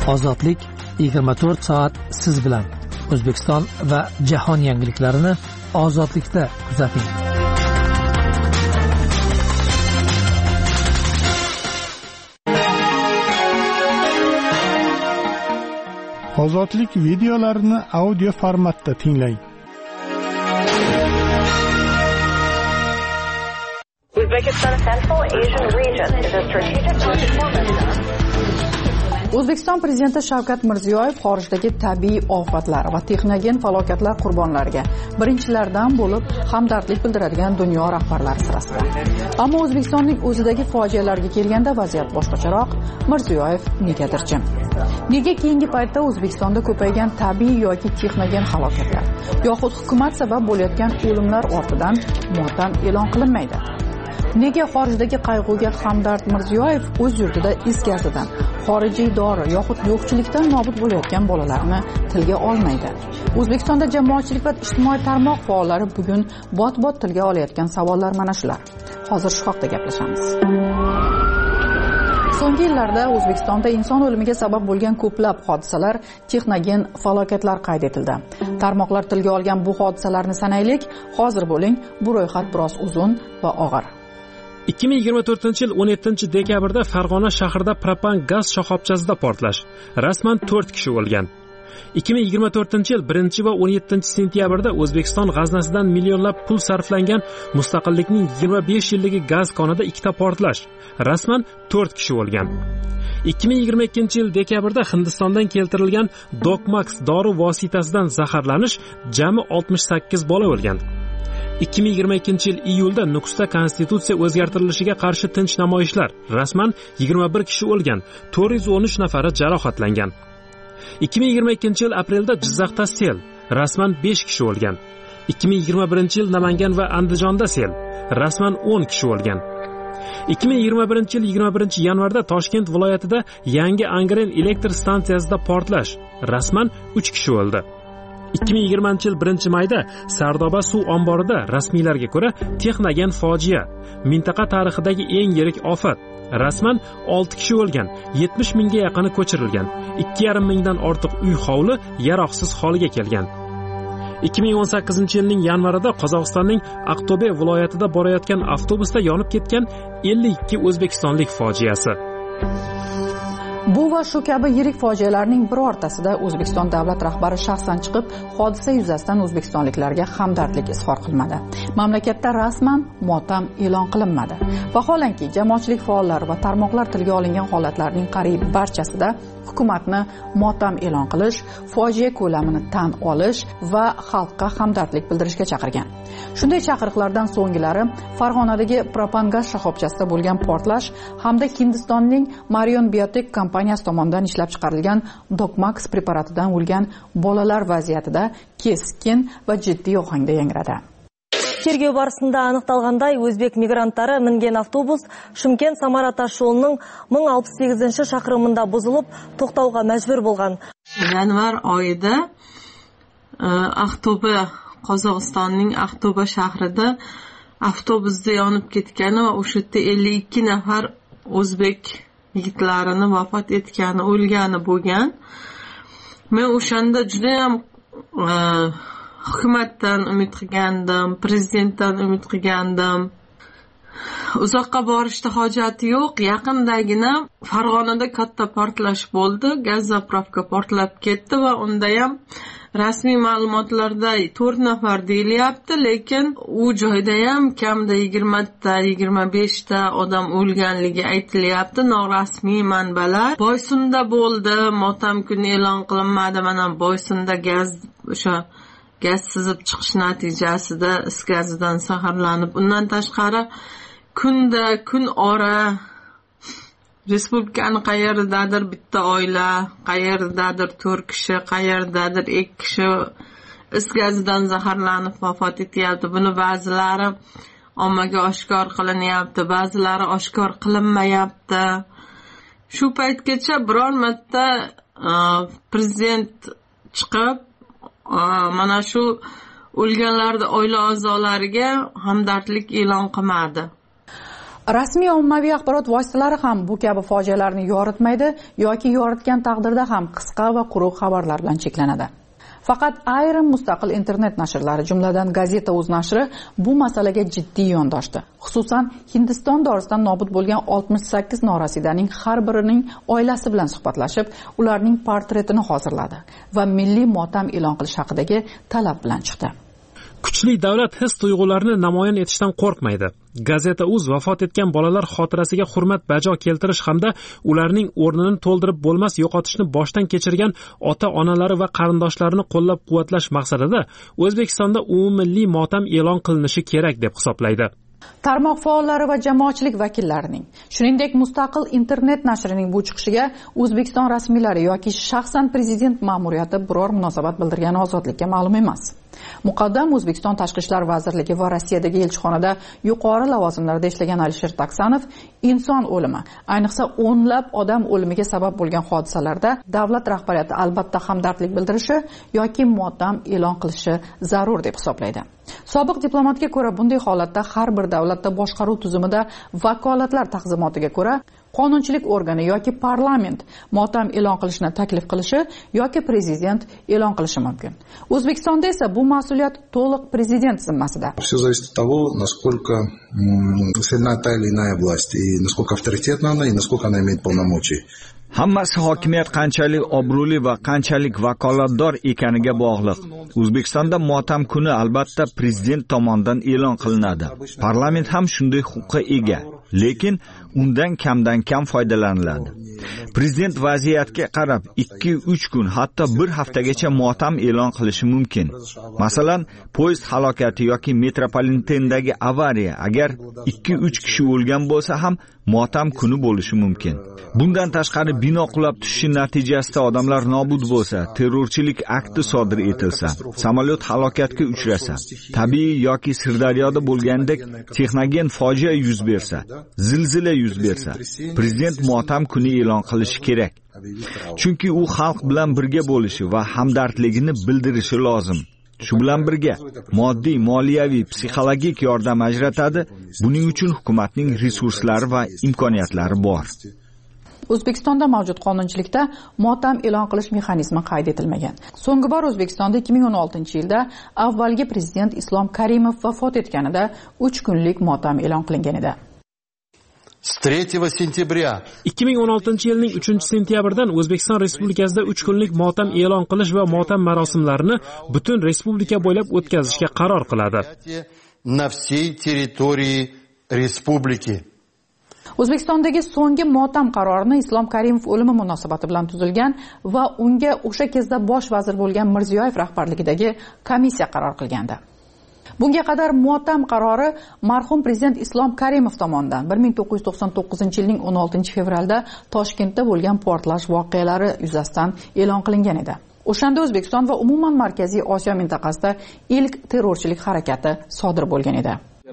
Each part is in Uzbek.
Ozodlik 24 soat siz bilan. O'zbekiston va jahon yangiliklarini ozodlikda kuzating. Ozodlik videolarini audio formatda tinglang. Uzbekistan's Central Asian region is a strategic performance. O'zbekiston prezidenti Shavkat Mirziyoyev xorijdagi tabiiy ofatlar va texnogen falokatlar qurbonlariga birinchilardan bo'lib hamdardlik bildiradigan dunyo rahbarlari sirasida. Ammo O'zbekistonning o'zidagi fojialarga kelganda vaziyat boshqacharoq. Mirziyoyev negadir jim. Nega keyingi paytda O'zbekistonda ko'paygan tabiiy yoki texnogen halokatlar yoxud hukumat sabab bo'layotgan o'limlar ortidan motam e'lon qilinmaydi? Nega xorijdagi qayg'uga hamdard Mirziyoyev o'z yurtida is gazidan, xorijiy dori yoxud yo'qchilikdan nobud bo'layotgan bolalarni tilga olmaydi? O'zbekistonda jamoatchilik va ijtimoiy tarmoq faollari bugun bot-bot tilga olayotgan savollar mana shular. Hozir shu haqda gaplashamiz. So'nggi yillarda O'zbekistonda inson o'limiga sabab bo'lgan ko'plab hodisalar, texnogen falokatlar qayd etildi. Tarmoqlar tilga olgan bu hodisalarni sanaylik. Hozir bo'ling, bu ro'yxat biroz uzun va og'ir. 2024-yil 17-dekabrda Farg'ona shahrida propan gaz shoxobchasida portlash. Rasman 4 kishi o'lgan. 2024-yil 1 va 17-sentyabrda O'zbekiston g'aznasidan millionlab pul sarflangan mustaqillikning 25 yilligi gaz konida ikkita portlash. Rasman 4 kishi o'lgan. 2022-yil dekabrda Hindistondan keltirilgan Dokmax dori vositasidan zaharlanish, jami 68 bola o'lgan. 2022-yil iyulda Nukusda konstitutsiya o'zgartirilishiga qarshi tinch namoyishlar. Rasman 21 kishi o'lgan, 413 nafari jarohatlangan. 2022-yil aprelda Jizzaxda sel. Rasman 5 kishi o'lgan. 2021-yil Namangan va Andijonda sel. Rasman 10 kishi o'lgan. 2021-yil 21-yanvarda Toshkent viloyatida yangi Angren elektr stansiyasida portlash. Rasman 3 kishi o'ldi. 2020-yil 1-mayda Sardoba suv omborida rasmiylarga ko'ra texnogen fojia, mintaqa tarixidagi eng yirik ofat. Rasman 6 kishi o'lgan, 70 mingga yaqini ko'chirilgan, 2,5 mingdan ortiq uy hovli yaroqsiz holga kelgan. 2018-yilning yanvarida Qozog'istonning Aqto'be viloyatida borayotgan avtobusda yonib ketgan 52 o'zbekistonlik fojiasi. Bu va shu kabi yirik fojialarning birortasida O'zbekiston davlat rahbari shaxsan chiqib, hodisa yuzasidan o'zbekistonliklarga hamdardlik izhor qilmadi. Mamlakatda rasman motam e'lon qilinmadi. Vaholanki, jamoatchilik faollari va tarmoqlar tilga olingan holatlarning qariyb barchasida hukumatni motam e'lon qilish, fojia ko'lamini tan olish va xalqqa hamdardlik bildirishga chaqirgan. Shunday chaqiriqlardan so'nggilari Farg'onadagi propan gaz shoxobchasida bo'lgan portlash hamda Hindistonning Marion Biotech kompaniyasi tomonidan ishlab chiqarilgan Dokmax preparatidan o'lgan bolalar vaziyatida keskin va jiddiy ohangda yangradi. Тергеу барысында анықталғандай, өзбек мигранттары мінген автобус Шымкент-Самара тас жолының 1068 шақырымында бұзылып, тоқтауға мәжбүр болған. Yanvar oyida Aqto'be, Qozog'istonning Aqto'be shahrida avtobusda yonib ketgani va o'sha yerda 52 nafar o'zbek yigitlarini vafot etgani, o'lgani bo'lgan. Men o'shanda juda ham hukumatdan umid qilgandim, prezidentdan umid qilgandim. Uzoqqa borishda hojati yo'q. Yaqindagina Farg'onada katta portlash bo'ldi. Gaz zapravka portlab ketdi va unda ham rasmiy ma'lumotlarda 4 nafar deyilyapti, lekin u joyda ham kamida 20 ta, 25 ta odam o'lganligi aytilyapti. Norasmiy manbalar. Boysunda bo'ldi, motam kuni e'lon qilinmadi. Mana Boysunda gaz sizib chiqish natijasida is gazidan zaharlanib, undan tashqari kun ora respublikani qayerdadir bitta oila, qayerdadir 4 kishi, qayerdadir 2 kishi is gazidan zaharlanib vafot etyapti. Buni ba'zilari ommaga oshkor qilinyapti, ba'zilari oshkor qilinmayapti. Shu paytgacha biror marta prezident chiqib mana shu o'lganlarning oila a'zolariga hamdardlik e'lon qilmadi. Rasmiy ommaviy axborot vositalari ham bu kabi fojialarni yoritmaydi yoki yoritgan taqdirda ham qisqa va quruq xabarlar bilan cheklanadi. Faqat ayrim mustaqil internet nashrlari, jumladan Gazeta.uz nashri bu masalaga jiddiy yondoshdi. Xususan, Hindiston dorisidan nobud bo'lgan 68 norasidaning har birining oilasi bilan suhbatlashib, ularning portretini hozirladi va milliy motam e'lon qilish haqidagi talab bilan chiqdi. Kuchli davlat his-tuyg'ularni namoyon etishdan qo'rqmaydi. Gazeta.uz vafot etgan bolalar xotirasiga hurmat bajo keltirish hamda ularning o'rnini to'ldirib bo'lmas yo'qotishni boshdan kechirgan ota-onalari va qarindoshlarini qo'llab-quvvatlash maqsadida O'zbekistonda umummilliy motam e'lon qilinishi kerak deb hisoblaydi. Tarmoq faollari va jamoatchilik vakillarining, shuningdek mustaqil internet nashrining bu chiqishiga O'zbekiston rasmiylari yoki shaxsan prezident ma'muriyati biror munosabat bildirgani ozodlikka ma'lum emas. Muqaddam O'zbekiston Tashqi ishlar vazirligi va Rossiyadagi elchixonada yuqori lavozimlarda ishlagan Alisher Taksanov inson o'limi, ayniqsa o'nlab odam o'limiga sabab bo'lgan hodisalarda davlat rahbariyati albatta hamdardlik bildirishi yoki motam e'lon qilishi zarur deb hisoblaydi. Sobiq diplomatga ko'ra bunday holatda har bir davlatda boshqaruv tuzumida vakolatlar taqsimotiga ko'ra qonunchilik organi yoki parlament motam e'lon qilishni taklif qilishi yoki prezident e'lon qilishi mumkin. O'zbekistonda esa bu mas'uliyat to'liq prezident zimmasida. Все зависит от того, насколько сильна та или иная власть, и насколько авторитетна она, и насколько она имеет полномочий. Hammasi hokimiyat qanchalik obro'li va qanchalik vakolatdor ekaniga bog'liq. O'zbekistonda motam kuni albatta prezident tomonidan e'lon qilinadi. Parlament ham shunday huquqqa ega, lekin undan kamdan kam foydalaniladi. Prezident vaziyatga qarab 2-3 kun, hatto 1 haftagacha motam e'lon qilishi mumkin. Masalan, poyezd halokati yoki metropolitendagi avariya, agar 2-3 kishi o'lgan bo'lsa ham motam kuni bo'lishi mumkin. Bundan tashqari bino qulab tushishi natijasida odamlar nobud bo'lsa, terrorchilik akti sodir etilsa, samolyot halokatga uchrasa, tabiiy yoki Sirdaryoda bo'lgandek texnogen fojia yuz bersa, zilzila yuz bersa, prezident motam kuni e'lon qilishi kerak. Chunki u xalq bilan birga bo'lishi va hamdardligini bildirishi lozim. Shu bilan birga moddiy, moliyaviy, psixologik yordam ajratadi. Buning uchun hukumatning resurslari va imkoniyatlari bor. O'zbekistonda mavjud qonunchilikda motam e'lon qilish mexanizmi qayd etilmagan. So'nggi bor O'zbekistonda 2016-yilda avvalgi prezident Islom Karimov vafot etganida 3 kunlik motam e'lon qilingan edi. 2016-yilning 3-sentyabridan O'zbekiston Respublikasida 3 kunlik motam e'lon qilish va motam marosimlarini butun respublika bo'ylab o'tkazishga qaror qiladi. O'zbekistondagi so'nggi motam qarorini Islom Karimov o'limi munosabati bilan tuzilgan va unga o'sha kezda bosh vazir bo'lgan Mirziyoyev rahbarligidagi komissiya qaror qilgandi. Bunga qadar motam qarori marhum prezident Islom Karimov tomonidan 1999-yilning 16-fevralda Toshkentda bo'lgan portlash voqealari yuzasidan e'lon qilingan edi. O'shanda O'zbekiston va umuman Markaziy Osiyo mintaqasida ilk terrorchilik harakati sodir bo'lgan edi.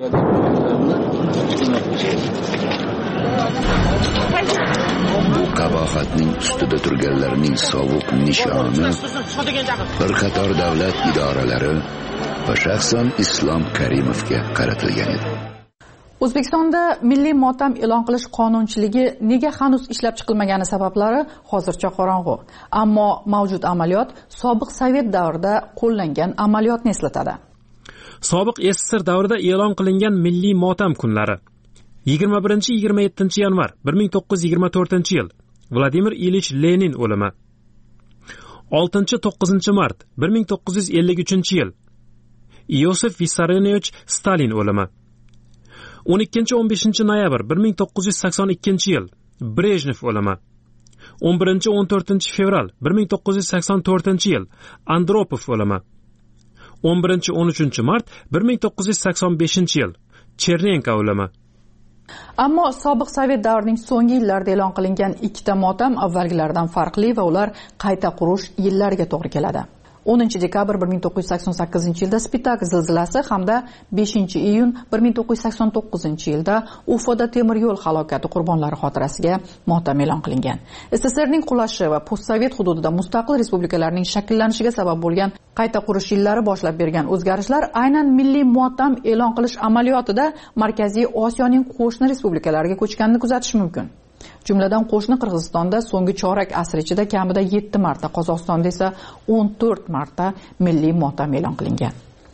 Bu qabohatning ustida turganlarning sovuq nishoni bir qator davlat idoralari va shaxsan Islom Karimovga qaratilgan edi. O'zbekistonda milliy motam e'lon qilish qonunchiligi nega hanuz ishlab chiqilmagani sabablari hozircha qorong'u. Ammo mavjud amaliyot sobiq Sovet davrida qo'llangan amaliyotni eslatadi. Sobiq SSR davrida e'lon qilingan milliy motam kunlari 21-27 yanvar 1924-yil Vladimir Ilich Lenin o'limi. 6-9 mart 1953-yil Iosif Vissarionovich Stalin o'limi. 12-15 noyabr 1982-yil Brejnev o'limi. 11-14 fevral 1984-yil Andropov o'limi. 11-13 mart 1985-yil Chernenko o'limi. Ammo sobiq Sovet davrining so'nggi yillarida e'lon qilingan ikkita motam avvalgilaridan farqli va ular qayta qurish yillariga to'g'ri keladi. 10 dekabr 1988-yilda Spitak zilzilasi hamda 5-iyun 1989-yilda Ufoda temir yo'l halokati qurbonlari xotirasiga motam e'lon qilingan. SSRning qulashi va postsovet hududida mustaqil respublikalarning shakllanishiga sabab bo'lgan qayta qurish yillari boshlab bergan o'zgarishlar aynan milliy motam e'lon qilish amaliyotida Markaziy Osiyoning qo'shni respublikalariga ko'chganini kuzatish mumkin. Jumladan qo'shni Qirg'izistonda so'nggi chorak asr ichida kamida 7 marta, Qozog'istonda esa 14 marta milliy motam e'lon qilingan.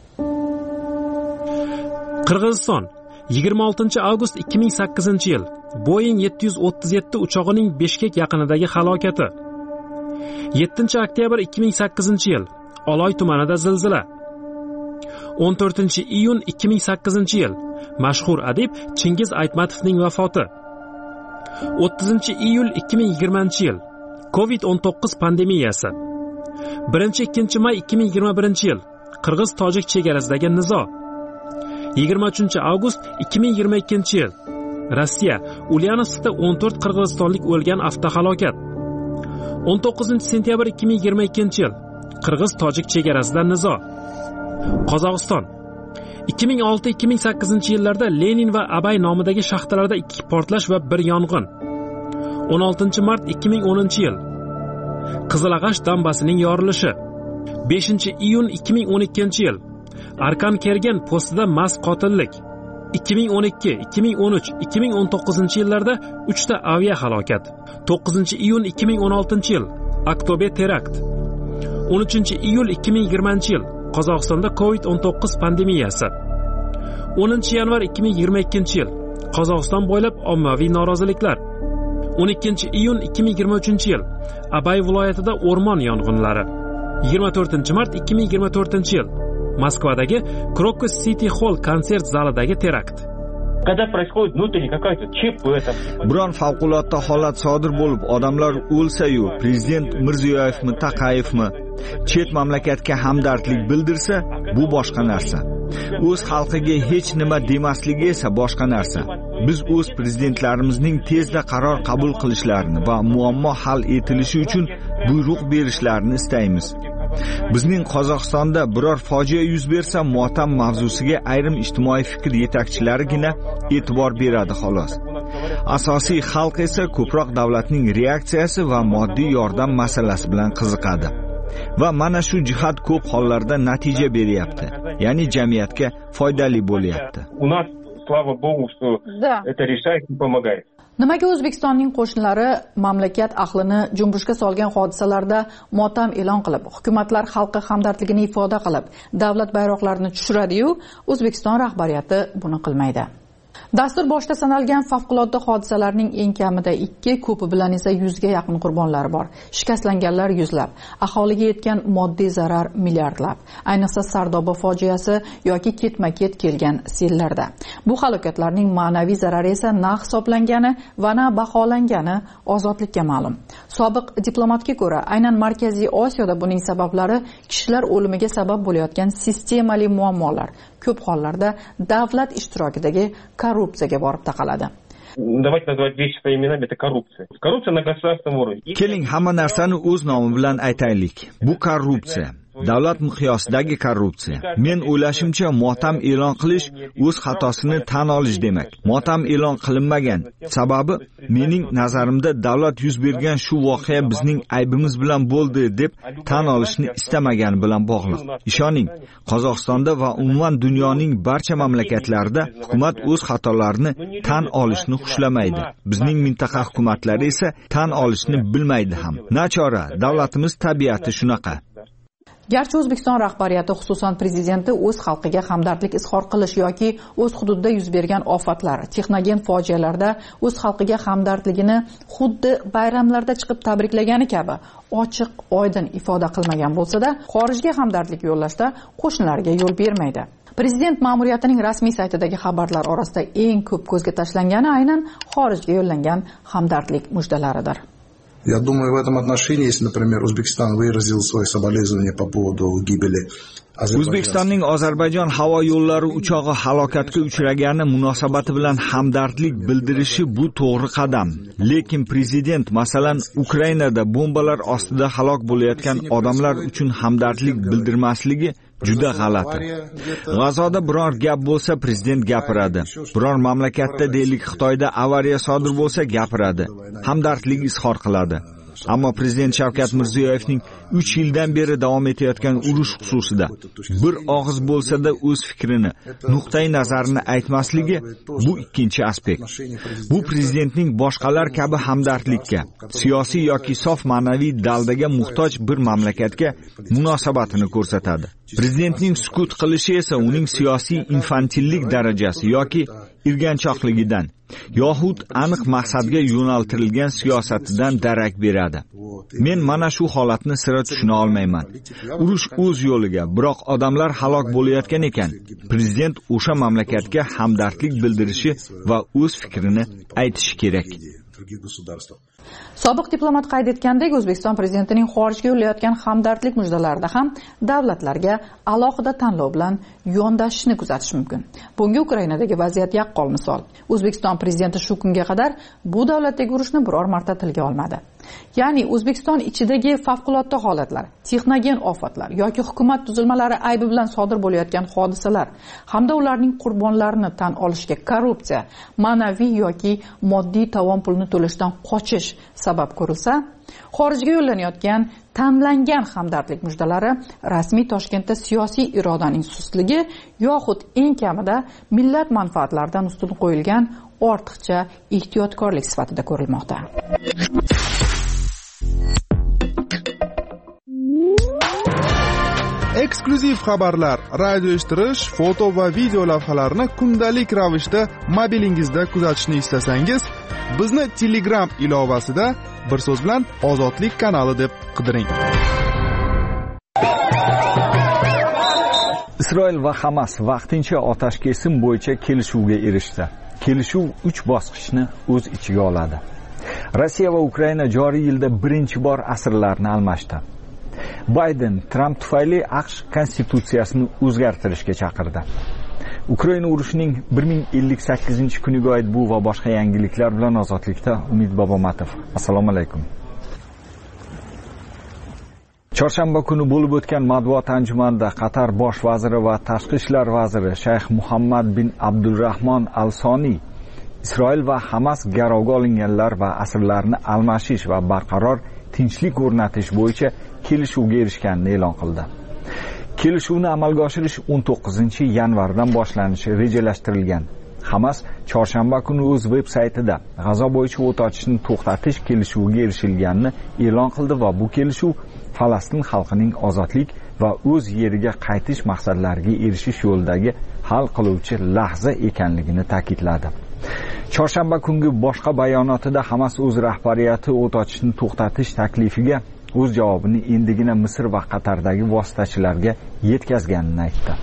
Qirg'iziston 26 avgust 2008-yil Boeing 737 uchog'ining Bishkek yaqinidagi halokati. 7 oktyabr 2008-yil Oloy tumanida zilzila. 14-iyun 2008-yil mashhur adib Chingiz Aytmatovning vafoti. 30-iyul 2020-yil COVID-19 pandemiyasi. 1-2 may 2021-yil Qirg'iz-Tojik chegarasidagi nizo. 23 avgust 2022-yil Rossiya Ulyanovskda 14 qirg'izistonlik o'lgan avtohalokat. 19 sentyabr 2022-yil Qirg'iz-Tojik chegarasida nizo. Qozog'iston 2006-2008 yillarda Lenin va Abay nomidagi shaxtalarda 2 portlash va 1 yong'in. 16 mart 2010-yil Qizilag'ash dambasining yorilishi. 5-iyun 2012-yil Arkan Kergen postida mast qotillik. 2012, 2013, 2019-yillarda 3 ta avia halokat. 9-iyun 2016-yil Aktobe terakt. 13-iyul 2020-yil Qozog'istonda COVID-19 pandemiyasi. 10-yanvar 2022-yil Qozog'iston bo'ylab ommaviy noroziliklar. 12-iyun 2023-yil Abay viloyatida o'rmon yong'inlari. 24-mart 2024-yil Moskvadagi Crocus City Hall konsert zalidagi terakt. Biron favqulodda holat sodir bo'lib, odamlar o'lsa-yu, prezident Mirziyoyevmi, Taqayevmi chet mamlakatga hamdardlik bildirsa, bu boshqa narsa. O'z xalqiga hech nima demasligi esa boshqa narsa. Biz o'z prezidentlarimizning tezda qaror qabul qilishlarini va muammo hal etilishi uchun buyruq berishlarini istaymiz. Bizning Qozog'istonda biror fojia yuz bersa, motam mavzusiga ayrim ijtimoiy fikr yetakchilarigina e'tibor beradi xolos. Asosiy xalq esa ko'proq davlatning reaksiyasi va moddiy yordam masalasi bilan qiziqadi. Va mana shu jihat ko'p hollarda natija beryapti. Ya'ni jamiyatga foydali bo'lyapti. Nimaga O'zbekistonning qo'shnilari mamlakat ahlini junbushga solgan hodisalarda motam e'lon qilib, hukumatlar xalqqa hamdardligini ifoda qilib, davlat bayroqlarini tushiradi-yu, O'zbekiston rahbariyati buni qilmaydi. Dastur boshida sanalgan favqulodda hodisalarning eng kamida 2, ko'pi bilan esa 100 ga yaqin qurbonlar bor. Shikastlanganlar yuzlab, aholiga yetgan moddiy zarar milliardlab. Ayniqsa Sardoba fojiasi yoki ketma-ket kelgan sellarda. Bu halokatlarning ma'naviy zarari esa na hisoblangani va na baholangani ozodlikka ma'lum. Sobiq diplomatga ko'ra, aynan Markaziy Osiyoda buning sabablari kishilar o'limiga sabab bo'layotgan sistemali muammolar, ko'p hollarda davlat ishtirokidagi korrupsiyaga borib taqaladi. Keling, hamma narsani o'z nomi bilan aytaylik. Bu korrupsiya. Davlat miqyosidagi korrupsiya. Men o'ylashimcha, motam e'lon qilish o'z xatosini tan olish demak. Motam e'lon qilinmagan. Sababi, mening nazarimda davlat yuz bergan shu voqea bizning aybimiz bilan bo'ldi deb tan olishni istamagani bilan bog'liq. Ishoning, Qozog'istonda va umuman dunyoning barcha mamlakatlarida hukumat o'z xatolarini tan olishni xushlamaydi. Bizning mintaqa hukumatlari esa tan olishni bilmaydi ham. Nachora, davlatimiz tabiati shunaqa. Garchi O'zbekiston rahbariyati, xususan prezidenti o'z xalqiga hamdardlik izhor qilish yoki o'z hududida yuz bergan ofatlar, texnogen fojialarda o'z xalqiga hamdardligini xuddi bayramlarda chiqib tabriklagani kabi ochiq, oydin ifoda qilmagan bo'lsa-da, xorijga hamdardlik yo'llashda qo'shnilariga yo'l bermaydi. Prezident ma'muriyatining rasmiy saytidagi xabarlar orasida eng ko'p ko'zga tashlangani aynan xorijga yo'llangan hamdardlik mujdalaridir. Я думаю, в этом отношении, если, например, Узбекистан выразил свои соболезнования по поводу гибели O'zbekistonning Ozarbayjon havo yo'llari uchog'i halokatga uchragani munosabati bilan hamdardlik bildirishi bu to'g'ri qadam. Lekin prezident masalan Ukrainada bombalar ostida halok bo'layotgan odamlar uchun hamdardlik bildirmasligi juda g'alati. G'azoda biror gap bo'lsa prezident gapiradi. Biror mamlakatda deylik Xitoyda avariya sodir bo'lsa gapiradi. Hamdardlik izhor qiladi. Ammo prezident Shavkat Mirziyoyevning 3 yildan beri davom etayotgan urush xususida bir og'iz bo'lsa-da o'z fikrini, nuqtai nazarini aytmasligi bu ikkinchi aspekt. Bu prezidentning boshqalar kabi hamdardlikka, siyosiy yoki sof ma'naviy daldaga muhtoj bir mamlakatga munosabatini ko'rsatadi. Prezidentning sukut qilishi esa uning siyosiy infantillik darajasi yoki irganchoqligidan yoxud aniq maqsadga yo'naltirilgan siyosatidan darak beradi. Men mana shu holatni sira tushuna olmayman. Urush o'z yo'liga, biroq odamlar halok bo'layotgan ekan. Prezident o'sha mamlakatga hamdardlik bildirishi va o'z fikrini aytishi kerak. Sobiq diplomat qayd etgandek, O'zbekiston prezidentining xorijga yo'llayotgan hamdardlik mujdalarida ham davlatlarga alohida tanlov bilan yondashishni kuzatish mumkin. Bunga Ukrainadagi vaziyat yaqqol misol. O'zbekiston prezidenti shu kunga qadar bu davlatdagi urushni biror marta tilga olmadi. Ya'ni O'zbekiston ichidagi favqulodda holatlar, texnogen ofatlar yoki hukumat tuzilmalari aybi bilan sodir bo'layotgan hodisalar hamda ularning qurbonlarini tan olishga korrupsiya, ma'naviy yoki moddiy tovon pulni to'lashdan qochish sabab ko'rilsa, xorijga yo'llanayotgan tanlangan hamdardlik mujdalari rasmiy Toshkentda siyosiy irodaning sustligi yoxud eng kamida millat manfaatlaridan ustun qo'yilgan ortiqcha ehtiyotkorlik sifatida ko'rilmoqda. Eksklyuziv xabarlar, radio eshittirish, foto va video lavhalarni kundalik ravishda mobilingizda kuzatishni istasangiz, bizni Telegram ilovasida bir so'z bilan Ozodlik kanali deb qidiring. Isroil va Hamas vaqtincha otash kesim bo'yicha kelishuvga erishdi. Kelishuv 3 bosqichni o'z ichiga oladi. Rossiya va Ukraina joriy yilda birinchi bor asirlarni almashdi. Bayden Trump tufayli AQSh konstitutsiyasini o'zgartirishga chaqirdi. Ukraina urushining 1058-kuniga oid bu va boshqa yangiliklar bilan Ozodlikda Umid Bobomatov. Assalomu alaykum. Chorshanba kuni bo'lib o'tgan matbuot anjumanida Qatar bosh vaziri va tashqi ishlar vaziri Shayx Muhammad bin Abdulrahmon Al-Soni Isroil va Hamas garovga olinganlar va asirlarni almashish va barqaror tinchlik o'rnatish bo'yicha kelishuvga erishganini e'lon qildi. Kelishuvni amalga oshirish 19-yanvardan boshlanishi rejalashtirilgan. Hamas chorshanba kuni o'z veb-saytida G'azo bo'yicha o't ochishni to'xtatish kelishuviga erishilganini e'lon qildi va bu kelishuv Falastin xalqining ozodlik va o'z yeriga qaytish maqsadlariga erishish yo'lidagi hal qiluvchi lahza ekanligini ta'kidladi. Chorshanba kungi boshqa bayonotida Hamas o'z rahbariyati o't ochishni to'xtatish taklifiga o'z javobini endigina Misr va Qatardagi vositachilarga yetkazganini aytdi.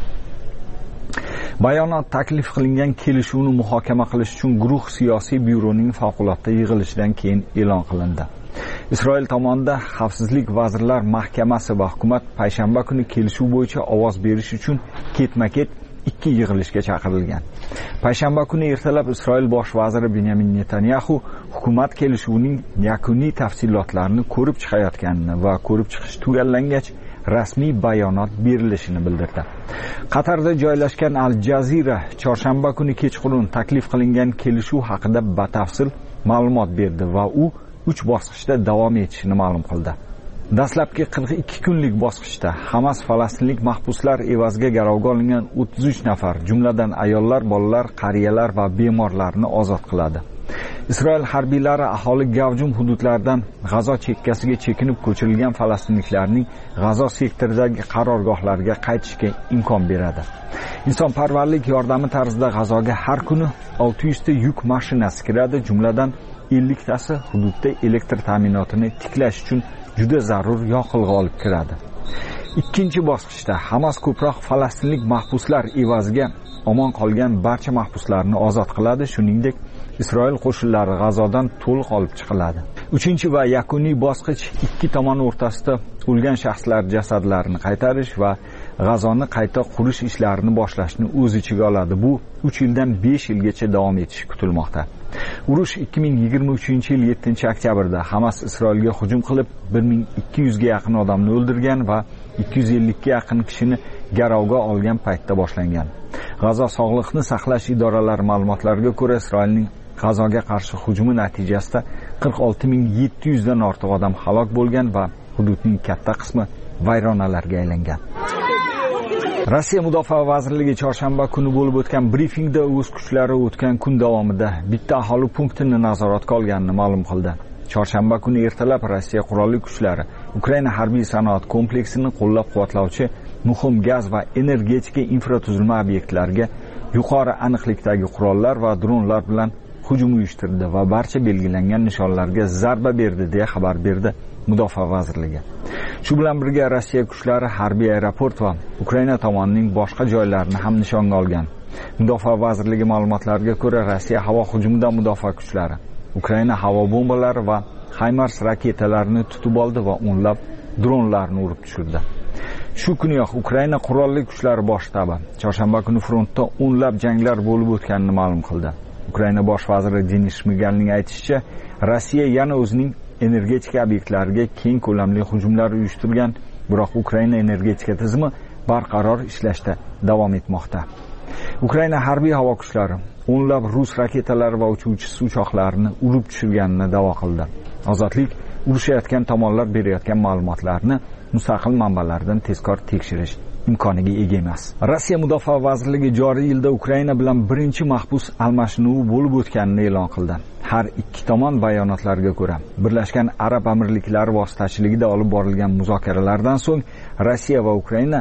Bayonot taklif qilingan kelishuvni muhokama qilish uchun guruh siyosiy byuroning favqulodda yig'ilishidan keyin e'lon qilindi. Isroil tomonidan Xavfsizlik vazirlar mahkamasi va hukumat payshanba kuni kelishuv bo'yicha ovoz berish uchun ketma-ket 2 yig'ilishga chaqirilgan. Payshanba kuni ertalab Isroil bosh vaziri Benyamin Netanyahu hukumat kelishuvining yakuniy tafsilotlarini ko'rib chiqayotganini va ko'rib chiqish tugallangach rasmiy bayonot berilishini bildirdi. Qatarda joylashgan Al Jazeera chorshanba kuni kechqurun taklif qilingan kelishuv haqida batafsil ma'lumot berdi va u 3 bosqichda davom etishini ma'lum qildi. Dastlabki 42 kunlik bosqichda Hamas falastinlik mahbuslar evaziga garovga olingan 33 nafar, jumladan ayollar, bolalar, qariyalar va bemorlarni ozod qiladi. Isroil harbiylari aholi gavjum hududlardan G'azo chekkasiga chekinib ko'chirilgan falastinliklarning G'azo sektoridagi qarorgohlarga qaytishga imkon beradi. Insonparvarlik yordami tarzida G'azoga har kuni 600 ta yuk mashinasi kiradi, jumladan 50 tasi hududda elektr ta'minotini tiklash uchun juda zarur yoqilg'i olib kiradi. Ikkinchi bosqichda Hamas ko'proq falastinlik mahbuslar evaziga omon qolgan barcha mahbuslarni ozod qiladi, shuningdek Isroil qo'shinlari G'azodan to'liq olib chiqiladi. 3-va yakuniy bosqich ikki tomon o'rtasida o'lgan shaxslar jasadlarini qaytarish va G'azoni qayta qurish ishlarini boshlashni o'z ichiga oladi. Bu 3 yildan 5 yilgacha davom etishi kutilmoqda. Urush 2023-yil 7-oktyabrda Hamas Isroilga hujum qilib 1200 ga yaqin odamni o'ldirgan va 250 ga yaqin kishini garovga olgan paytda boshlangan. G'azo sog'liqni saqlash idoralari ma'lumotlariga ko'ra, Isroilning G'azoga qarshi hujumi natijasida 46700 dan ortiq odam halok bo'lgan va hududning katta qismi vayronalarga aylangan. Rossiya Mudofaa vazirligi chorshanba kuni bo'lib o'tgan brifingda o'z kuchlari o'tgan kun davomida bitta aholi punktini nazoratga olganini ma'lum qildi. Chorshanba kuni ertalab Rossiya qurolli kuchlari Ukraina harbiy sanoat kompleksini qo'llab-quvvatlovchi muhim gaz va energetika infratuzilma obyektlariga yuqori aniqlikdagi qurollar va dronlar bilan hujum uyushtirdi va barcha belgilangan nishonlarga zarba berdi deya xabar berdi Mudofaa vazirligi. Shu bilan birga Rossiya kuchlari harbiy aeroport va Ukraina tomonining boshqa joylarini ham nishonga olgan. Mudofaa vazirligi ma'lumotlariga ko'ra, Rossiya havo hujumidan mudofaa kuchlari Ukraina havo bombalari va HIMARS raketalarini tutib oldi va o'nlab dronlarni urib tushirdi. Shu kuniyoq Ukraina qurolli kuchlari bosh shtabi chorshanba kuni frontda o'nlab janglar bo'lib o'tganini ma'lum qildi. Ukraina bosh vaziri Denis Shmigalning aytishicha, Rossiya yana o'zining energetika obyektlariga keng ko'lamli hujumlar uyushtirgan, biroq Ukraina energetika tizimi barqaror ishlashda davom etmoqda. Ukraina harbiy havo kuchlari o'nlab rus raketalari va uchuvchi uchoqlarini urib tushirganini da'vo qildi. Ozodlik urushayotgan tomonlar berayotgan ma'lumotlarni mustaqil manbalardan tezkor tekshirish imkoniga ega emas. Rossiya Mudofaa vazirligi joriy yilda Ukraina bilan birinchi mahbus almashinuvi bo'lib o'tganini e'lon qildi. Har ikki tomon bayonotlarga ko'ra, Birlashgan Arab Amirliklari vositachiligida olib borilgan muzokaralardan so'ng Rossiya va Ukraina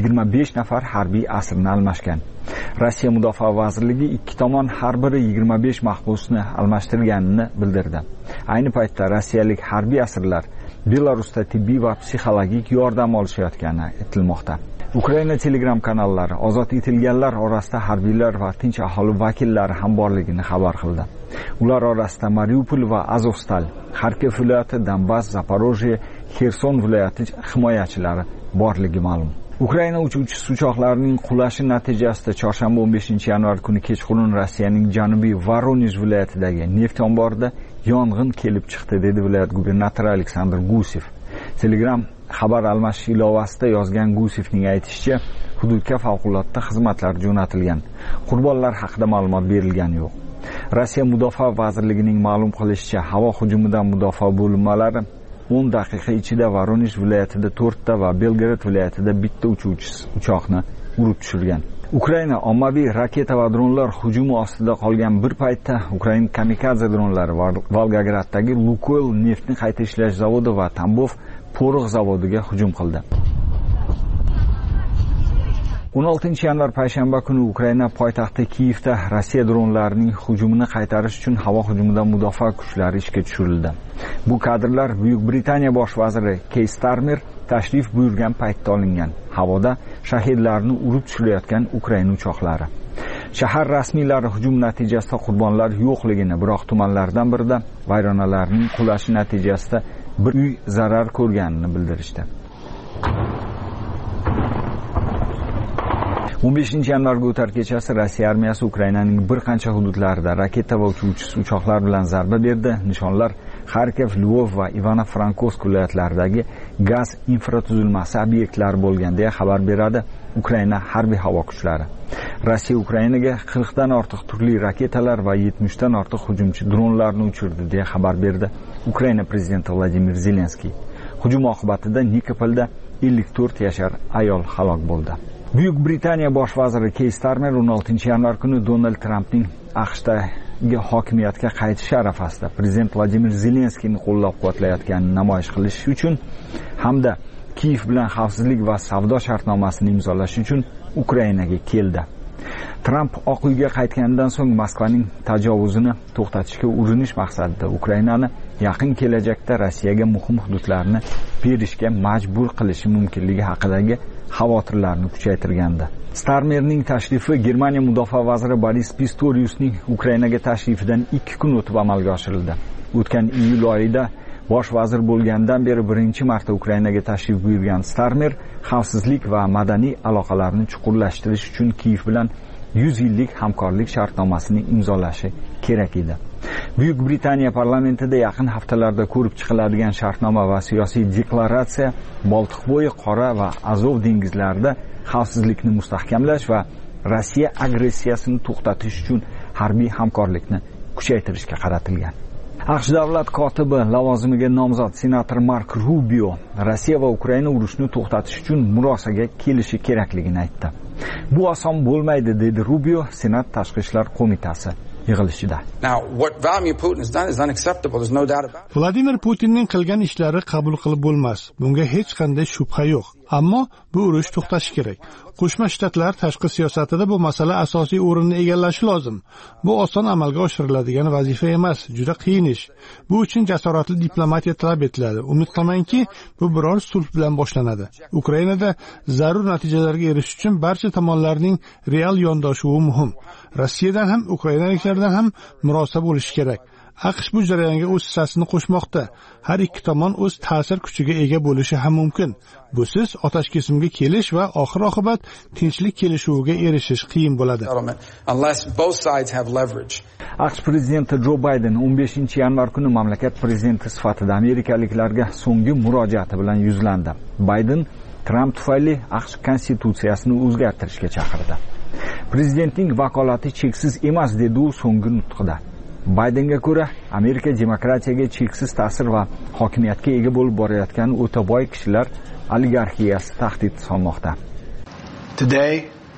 25 nafar harbiy asirni almashgan. Rossiya Mudofaa vazirligi ikki tomon har biri 25 mahbusni almashtirganini bildirdi. Ayni paytda rossiyalik harbiy asirlar Belarusda tibbiy va psixologik yordam olishayotgani aytilmoqda. Ukraina Telegram kanallari ozod etilganlar orasida harbiylar va tinch aholi vakillari ham borligini xabar qildi. Ular orasida Mariupol va Azovstal, Kharkiv viloyati, Donbass, Zaporojye, Xerson viloyati himoyachilari borligi ma'lum. Ukraina uchuvchi uchoqlarining qulashi natijasida chorshanba 15-yanvar kuni kechqurun Rossiyaning janubiy Voronezh viloyatidagi neft omborida yong'in kelib chiqdi, dedi viloyat gubernatori Aleksandr Gusev. Telegram xabar almashish ilovasida yozgan Gusevning aytishicha, hududga favqulodda xizmatlar jo'natilgan. Qurbonlar haqida ma'lumot berilgani yo'q. Rossiya Mudofaa vazirligining ma'lum qilishicha, havo hujumidan mudofaa bo'linmalari 10 daqiqa ichida Voronezh viloyatida 4 ta va Belgorod viloyatida bitta uchuvchi uchoqni urib tushirgan. Ukraina ommaviy raketa va dronlar hujumi ostida qolgan bir paytda Ukraina kamikadze dronlari Volgograddagi Lukoil neftni qayta ishlash zavodi va Tambov porox zavodiga hujum qildi. 16-yanvar payshanba kuni Ukraina poytaxti Kiyevda Rossiya dronlarining hujumini qaytarish uchun havo hujumidan mudofaa kuchlari ishga tushirildi. Bu kadrlar Buyuk Britaniya bosh vaziri Keir Starmer tashrif buyurgan paytda olingan. Havoda shahidlarni urib tushirayotgan Ukraina uchoqlari. Shahar rasmiylari hujum natijasida qurbonlar yo'qligini, biroq tumanlardan birida vayronalarning qulashi natijasida bir uy zarar ko'rganini bildirishdi. 15-yanvarga o'tar kechasi Rossiya armiyasi Ukrainaning bir qancha hududlarida raketa va uchuvchi uchoqlar bilan zarba berdi. Nishonlar Kharkiv, Lvov va Ivano-Frankovsk viloyatlaridagi gaz infratuzilmasi obyektlari bo'lgan deya xabar beradi Ukraina harbiy havo kuchlari. Rossiya Ukrainaga 40 dan ortiq turli raketalar va 70 dan ortiq hujumchi dronlarni uchirdi deya xabar berdi Ukraina prezidenti Vladimir Zelenskiy. Hujum oqibatida Nikopolda 54 yashar ayol halok bo'ldi. Buyuk Britaniya bosh vaziri Keir Starmer 16-yanvar kuni Donald Trampning AQShdagi hokimiyatga qaytishi arafasida prezident Vladimir Zelenskiyni qo'llab-quvvatlayotganini namoyish qilish uchun hamda Kiyev bilan xavfsizlik va savdo shartnomasini imzolash uchun Ukrainaga keldi. Tramp Oq uyga qaytganidan so'ng Moskvaning tajovuzini to'xtatishga urinish maqsadida Ukrainani yaqin kelajakda Rossiyaga muhim hududlarni berishga majbur qilishi mumkinligi haqidagi xavotirlarni kuchaytirgandi. Starmerning tashrifi Germaniya mudofaa vaziri Boris Pistoriusning Ukrainaga tashrifidan 2 kun o'tib amalga oshirildi. O'tgan iyul oyida bosh vazir bo'lgandan beri birinchi marta Ukrainaga tashrif buyurgan Starmer xavfsizlik va madaniy aloqalarni chuqurlashtirish uchun Kiyev bilan 100 yillik hamkorlik shartnomasini imzolashi kerak edi. Buyuk Britaniya parlamentida yaqin haftalarda ko'rib chiqiladigan shartnoma va siyosiy deklaratsiya Boltiqbo'yi, Qora va Azov dengizlarida xavfsizlikni mustahkamlash va Rossiya agressiyasini to'xtatish uchun harbiy hamkorlikni kuchaytirishga qaratilgan. AQSh davlat kotibi lavozimiga nomzod senator Mark Rubio Rossiya va Ukraina urushni to'xtatish uchun murosaga kelishi kerakligini aytdi. Bu oson bo'lmaydi, dedi Rubio Senat tashqi ishlar qo'mitasi yig'ilishida. Vladimir Putinning qilgan ishlari qabul qilib bo'lmas. Bunga hech qanday shubha yo'q. Ammo bu urush to'xtashi kerak. Qo'shma Shtatlar tashqi siyosatida bu masala asosiy o'rinni egallashi lozim. Bu oson amalga oshiriladigan vazifa emas, juda qiyin ish. Bu uchun jasoratli diplomatiya talab etiladi. Umid qilamanki, bu biror sulh bilan boshlanadi. Ukrainada zarur natijalarga erishish uchun barcha tomonlarning real yondoshuvi muhim. Rossiyadan ham, ukrainaliklardan ham murosa bo'lishi kerak. AQSh bu jarayonga o'z hissasini qo'shmoqda. Har ikki tomon o'z ta'sir kuchiga ega bo'lishi ham mumkin. Busiz otashkesimga kelish va oxir-oqibat tinchlik kelishuviga erishish qiyin bo'ladi. AQSh prezidenti Jo Bayden 15-yanvar kuni mamlakat prezidenti sifatida amerikaliklarga so'nggi murojaati bilan yuzlandi. Bayden Trump tufayli AQSh konstitutsiyasini o'zgartirishga chaqirdi. Prezidentning vakolati cheksiz emas, dedi u so'nggi nutqida. Baydenga ko'ra, Amerika demokratiyaga cheksiz ta'sir va hokimiyatga ega bo'lib borayotgan o'ta boy kishilar oligarxiyasi tahdid solmoqda. Today,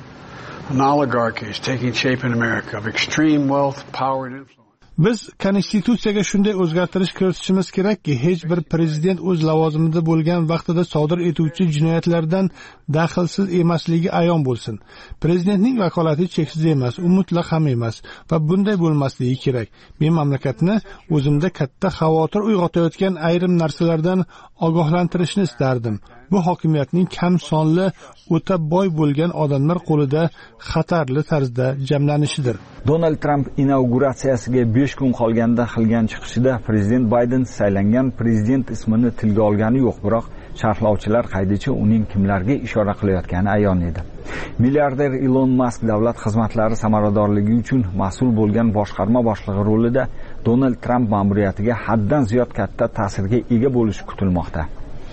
an oligarchy is taking shape in America of extreme wealth, power and influence. Biz konstitutsiyaga shunday o'zgartirish kiritishimiz kerakki, hech bir prezident o'z lavozimida bo'lgan vaqtida sodir etuvchi jinoyatlardan daxlsiz emasligi ayon bo'lsin. Prezidentning vakolati cheksiz emas, u mutlaq ham emas va bunday bo'lmasligi kerak. Men mamlakatni o'zimda katta xavotir uyg'otayotgan ayrim narsalardan ogohlantirishni istardim. Bu hokimiyatning kam sonli, o'ta boy bo'lgan odamlar qo'lida xatarli tarzda jamlanishidir. Donald Trump inauguratsiyasiga 5 kun qolganda qilgan chiqishida prezident Bayden saylangan prezident ismini tilga olgani yo'q, biroq sharhlovchilar qaydicha uning kimlarga ishora qilayotgani ayon edi. Milliarder Elon Musk davlat xizmatlari samaradorligi uchun mas'ul bo'lgan boshqarma boshlig'i rolida Donald Trump ma'muriyatiga haddan ziyod katta ta'sirga ega bo'lishi kutilmoqda.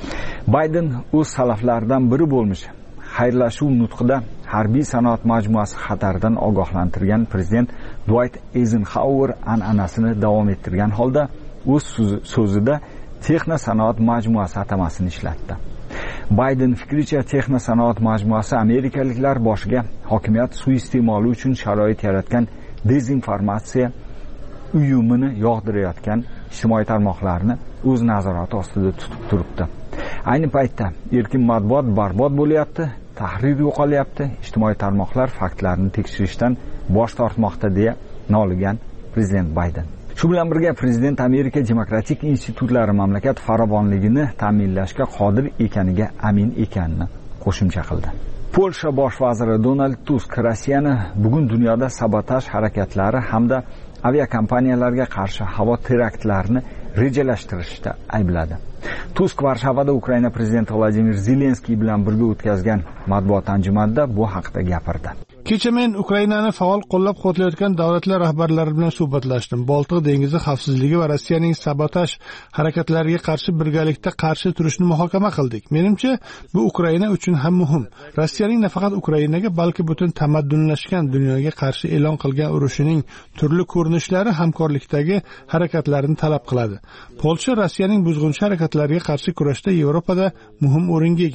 Bayden o'z salaflaridan biri bo'lmish. Xayrlashuv nutqida harbiy sanoat majmuasi xatardan ogohlantirgan prezident Dwight Eisenhower an'anasini davom ettirgan holda o'z so'zida Texno sanoat majmuasi atamasini ishlatdi. Bayden fikricha Texno sanoat majmuasi amerikaliklar boshiga hokimiyat suiiste'moli uchun sharoit yaratgan dezinformatsiya uyumini yog'dirayotgan ijtimoiy tarmoqlarni o'z nazorati ostida tutib turibdi. Ayni paytda erkin matbuot barbod bo'lyapti, tahrir yo'qolyapti, ijtimoiy tarmoqlar faktlarni tekshirishdan bosh tortmoqda deya noligan prezident Bayden. Shu bilan birga prezident Amerika demokratik institutlari mamlakat farovonligini ta'minlashga qodir ekaniga amin ekanini qo'shimcha qildi. Polsha bosh vaziri Donald Tusk Rossiyani bugun dunyoda sabotaj harakatlari hamda aviakompaniyalarga qarshi havo teraktlarini rejalashtirishda aybladi. Tusk Varshavada Ukraina prezidenti Vladimir Zelenskiy bilan birga o'tkazgan matbuot anjumanida bu haqda gapirdi. Kecha men Ukrainani faol qo'llab-quvvatlayotgan davlatlar rahbarlari bilan suhbatlashdim. Boltiq dengizi xavfsizligi va Rossiyaning sabotaj harakatlariga qarshi birgalikda qarshi turishni muhokama qildik. Menimcha, bu Ukraina uchun ham muhim. Rossiyaning nafaqat Ukrainaga, balki butun tamaddunlashgan dunyoga qarshi e'lon qilgan urushining turli ko'rinishlari hamkorlikdagi harakatlarini talab qiladi. Polsha Rossiyaning buzg'unchi harakatlariga qarshi kurashda Yevropada muhim o'ringa ega.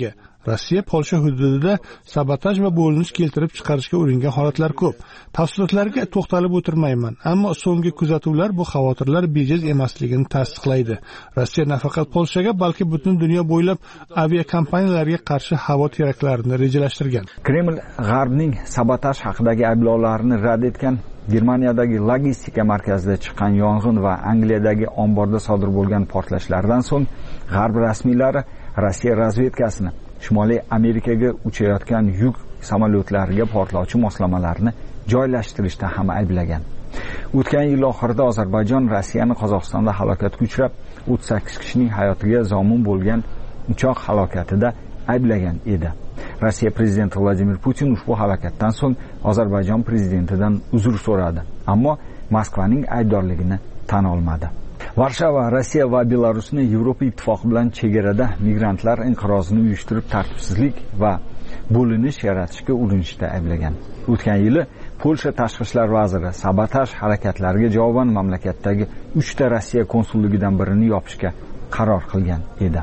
Rossiya Polsha hududida sabotaj va bo'linish keltirib chiqarishga uringan holatlar ko'p. Tafsilotlarga to'xtalib o'tirmayman, ammo so'nggi kuzatuvlar bu xavotirlar bejiz emasligini tasdiqlaydi. Rossiya nafaqat Polshaga, balki butun dunyo bo'ylab aviakompaniyalarga qarshi havo teraktlarini rejalashtirgan. Kreml G'arbning sabotaj haqidagi ayblovlarini rad etgan. Germaniyadagi logistika markazida chiqqan yong'in va Angliyadagi omborda sodir bo'lgan portlashlardan so'ng G'arb rasmiylari Rossiya razvedkasini Shimoliy Amerikaga uchayotgan yuk samolyotlariga portlovchi moslamalarni joylashtirishda ham ayblagan. O'tgan yil oxirida Ozarbayjon Rossiyani Qozog'istonda halokatga uchrab, 38 kishining hayotiga zomin bo'lgan uchoq halokatida ayblagan edi. Rossiya prezidenti Vladimir Putin ushbu halokatdan so'ng Ozarbayjon prezidentidan uzr so'radi, ammo Moskvaning aybdorligini tan olmadi. Varshava Rossiya va Belarusni Yevropa ittifoqi bilan chegarada migrantlar inqirozini uyushtirib tartibsizlik va bo'linish yaratishga urinishda ayblagan. O'tgan yili Polsha tashqi ishlar vaziri sabotaj harakatlariga javoban mamlakatdagi 3 ta Rossiya konsulligidan birini yopishga qaror qilgan edi.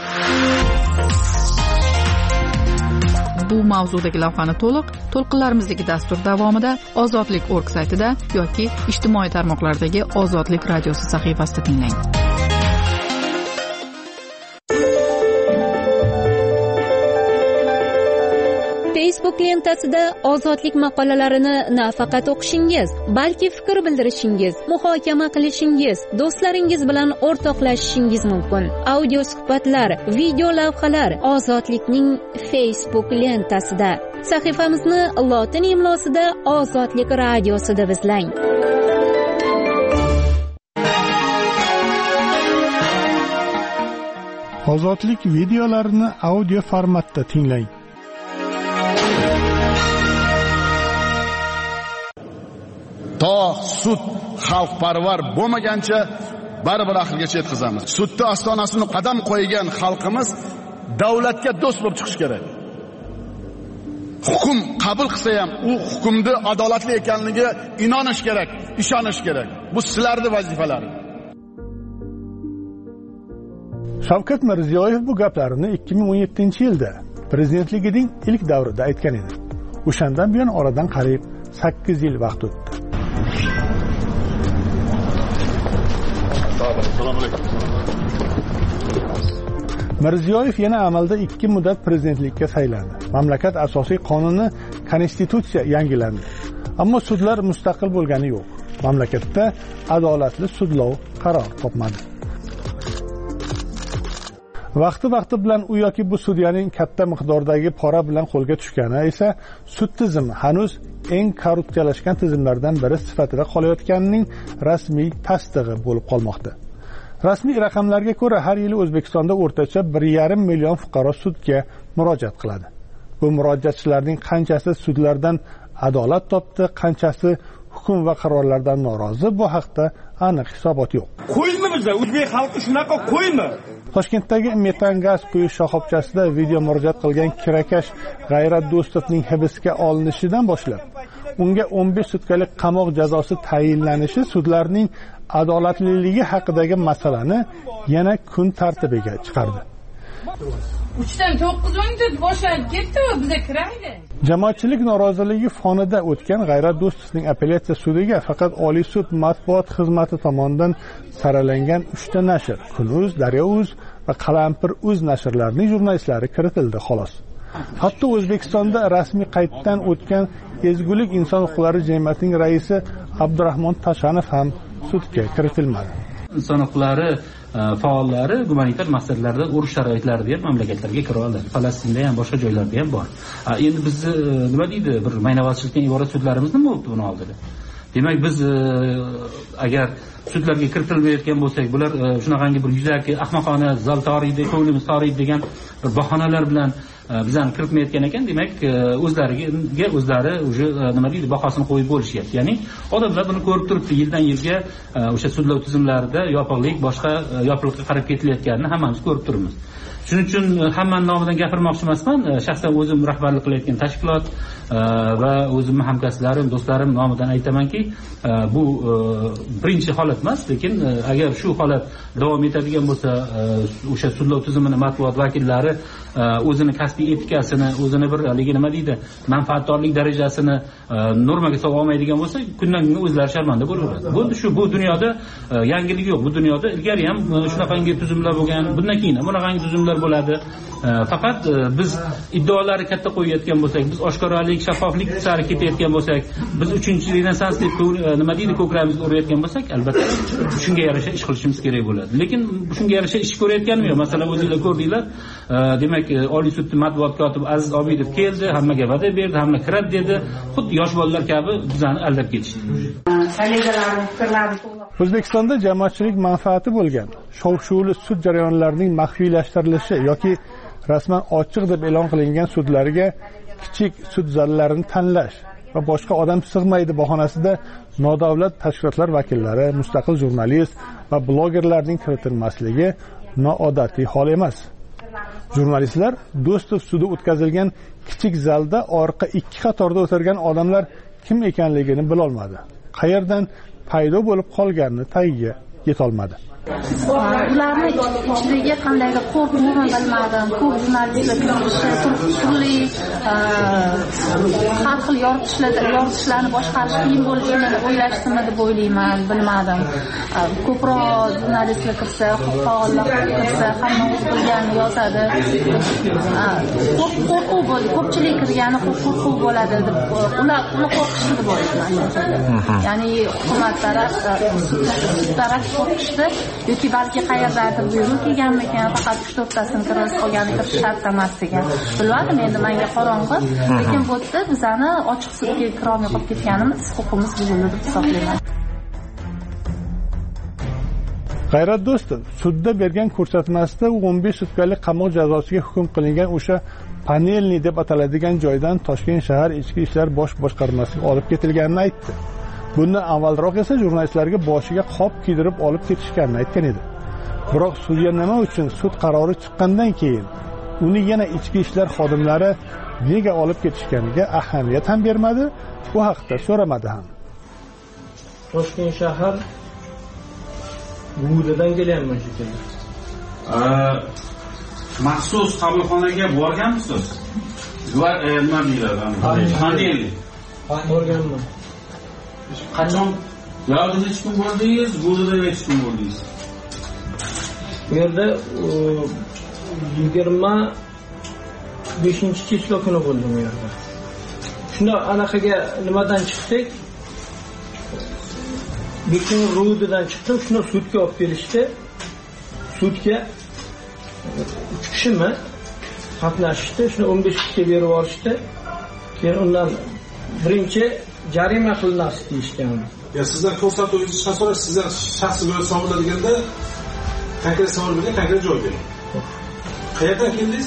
Bu mavzudagi lavhani to'lqinlarimizdagi dastur davomida Ozodlik.org saytida yoki ijtimoiy tarmoqlardagi Ozodlik radiosi sahifasida tinglang. Facebook lentasida ozodlik maqolalarini nafaqat o'qishingiz, balki fikr bildirishingiz, muhokama qilishingiz, do'stlaringiz bilan o'rtoqlashishingiz mumkin. Audio suhbatlar, video lavhalar Ozodlikning Facebook lentasida. Sahifamizni lotin imlosida Ozodlik radiosi deb izlang. Ozodlik videolarini audio formatda tinglang. To sud xalqparvar bo'lmagancha baribir aqlgacha yetkazamiz. Sudda ostonasini qadam qo'ygan xalqimiz davlatga do'st bo'lib chiqish kerak. Hukm qabul qilsa ham u hukmni adolatli ekanligiga inonish kerak, ishonish kerak. Bu sizlarning vazifalaringiz. Shavkat Mirziyoyev bu gaplarini 2017-yilda prezidentligining ilk davrida aytgan edi. O'shandan buyon oradan qariyb 8 yil vaqt o'tdi. Mirziyoyev yana amalda 2 muddat prezidentlikka saylandi. Mamlakat asosiy qonuni konstitutsiya yangilandi. Ammo sudlar mustaqil bo'lgani yo'q. Mamlakatda adolatli sudlov qaror topmadi. Vaqti bilan u yoki bu sudyaning katta miqdordagi pora bilan qo'lga tushgani esa sud tizimi hanuz eng korrupsiyalashgan tizimlardan biri sifatida qolayotganining rasmiy tasdig'i bo'lib qolmoqda. Rasmiy raqamlarga ko'ra har yili O'zbekistonda o'rtacha 1,5 million fuqaro sudga murojaat qiladi. Bu murojaatchilarning qanchasi sudlardan adolat topdi, qanchasi hukm va qarorlardan norozi, bu haqda aniq hisobot yo'q. Qo'ymi bizda o'zbek xalqi shunaqa qo'ymi? Toshkentdagi metan gaz quyish shoxobchasida video murojaat qilgan kirakash G'ayrat Do'stovning hibsga olinishidan boshlab unga 15 sutkalik qamoq jazosi tayinlanishi sudlarning adolatliligi haqidagi masalani yana kun tartibiga chiqardi. 3dan 9 boshlanib ketdi, bizga kiraydi. Jamoatchilik noroziligi fonida o'tgan G'ayrat Do'stovning apellyatsiya sudiga faqat Oliy sud matbuot xizmati tomonidan saralangan 3 ta nashr, Kun.uz, Daryo.uz va Qalampir.uz nashrlarining jurnalistlari kiritildi xolos. Hatto O'zbekistonda rasmiy qayddan o'tgan Ezgulik inson huquqlari jamiyatining raisi Abdurahmon Tashanov ham sudga kiritilmadi. Inson huquqlari faollari gumanitar maqsadlarda urush sharoitlarida ham mamlakatlarga kira oladi. Falastinda ham boshqa joylarda ham bor. Endi bizni nima deydi, bir maynavatchilikdan iborat sudlarimiz nima bo'ldi buni oldida? Demak biz agar sudlarga kiritilmayotgan bo'lsak, bular shunaqangi bir yuzaki ahmoqona zal toriydi, ko'nglimiz toriydi degan bir bahonalar bilan bizani kiritmayotgan ekan, demak o'zlariga o'zlari уже nima deydi, bahosini qo'yib bo'lishyapti. Ya'ni odamlar buni ko'rib turibdi, yildan yilga o'sha sudlov tizimlarida yopiqlik, boshqa yopiqlikka qarab ketilayotganini hammamiz ko'rib turibmiz. Shuning uchun hammaning nomidan gapirmoqchi emasman. Shaxsan o'zim rahbarlik qilayotgan tashkilot va o'zimning hamkasblarim, do'stlarim nomidan aytamanki, bu birinchi holat emas, lekin agar shu holat davom etadigan bo'lsa, o'sha sudlov tizimini matbuot vakillari o'zini kasbiy shaxsiy etikasini, o'zini bir haligi nima deydi, manfaatdorlik darajasini normaga solib olmaydigan bo'lsa, kundan kunga o'zlari sharmanda bo'laveradi. Bu dunyoda yangilik yo'q. Bu dunyoda ilgari ham shunaqangi tuzumlar bo'lgan, bundan keyin ham bunaqangi tuzumlar bo'ladi. Faqat biz iddaolari katta qo'yayotgan bo'lsak, biz oshkoralik, shaffoflik sari ketayotgan bo'lsak, biz 3-renessans deb nima deydi, ko'kragimizga urayotgan bo'lsak, albatta shunga yarasha ish qilishimiz kerak bo'ladi. Lekin shunga yarasha ish ko'rayotganmi yo'q? Masalan, o'zingizlar ko'rdinglar, demak, Oliy sud matbuot kotibi Aziz Obidov keldi, hammaga va'da berdi, hamma kiradi dedi. Xuddi yosh bolalar kabi bizani aldab ketishdi. O'zbekistonda jamoatchilik manfaati bo'lgan shov-shuvli sud jarayonlarining maxfiylashtirilishi yoki rasman ochiq deb e'lon qilingan sudlarga kichik sud zallarini tanlash va boshqa odam sig'maydi bahonasida nodavlat tashkilotlar vakillari, mustaqil jurnalist va blogerlarning kiritilmasligi noodatiy hol emas. Jurnalistlar Do'stov sudi o'tkazilgan kichik zalda orqa 2 qatorda o'tirgan odamlar kim ekanligini bilolmadi. Qayerdan paydo bo'lib qolganini tagiga yetolmadi. Ularni ichidagi qandaydir qo'rquvni bilmadim. Ko'p jurnalistlar turli har xil yoritishlarni boshqarish qiyin bo'lishini o'ylashdimi deb o'ylayman, bilmadim. Ko'proq jurnalistlar kirsa, faollar kirsa, hamma o'z bilganini yozadi. Qo'rquv bo'ldi. Ko'pchilik kirgani qo'rquv bo'ladi deb ular qo'rqishdi deb o'ylayman. Ya'ni hukumat taraf, sud taraf qo'rqishdi. Yoki balki qayerdadir buyruq kelganmikan, faqat 3-4tasini kirish qolgani kirish shart emas degan. Bilmadim, endi menga qorong'i, lekin bu yerda bizani ochiq sudga kira olmay qolib ketganimiz huquqimiz buzildi deb hisoblayman. G'ayrat Do'stov sudda bergan ko'rsatmasida 15 sutkalik qamoq jazosiga hukm qilingan o'sha panelni deb ataladigan joydan Toshkent shahar ichki ishlar bosh boshqarmasiga olib ketilganini aytdi. Bundan avvalroq esa jurnalistlarga boshiga qop kiydirib olib ketishganini aytgan edi. Biroq sudya nima uchun sud qarori chiqqandan keyin uni yana ichki ishlar xodimlari nega olib ketishganiga ahamiyat ham bermadi, bu haqda so'ramadi ham. Toshkent shahar Gudadan kelganman shekilli. Maxsus qabulxonaga borganmisiz? Nima deyiladi? Panelli. Borganman. Qachon? Yo'g'ida hech kim bo'ldingiz, Gudada hech kim bo'ldingiz. Bu yerda 25-cheklov kuni bo'ldim bu yerda. Shunda anaqaga nimadan chiqdik? Bekin Rudidan chiqdim, shuni sudga olib kelishdi. Sudga 3 kishimi qatnashdi, shuni 15 kishiga berib yuborishdi. Keyin undan birinchi jarima qilinasi deyishgan. Ya sizlar ko'rsatuvchi shaxslar sizlar shaxsiy bo'lib hisoblanadiganida konkret savol bergan, konkret javob bering. Qayerdan keldingiz?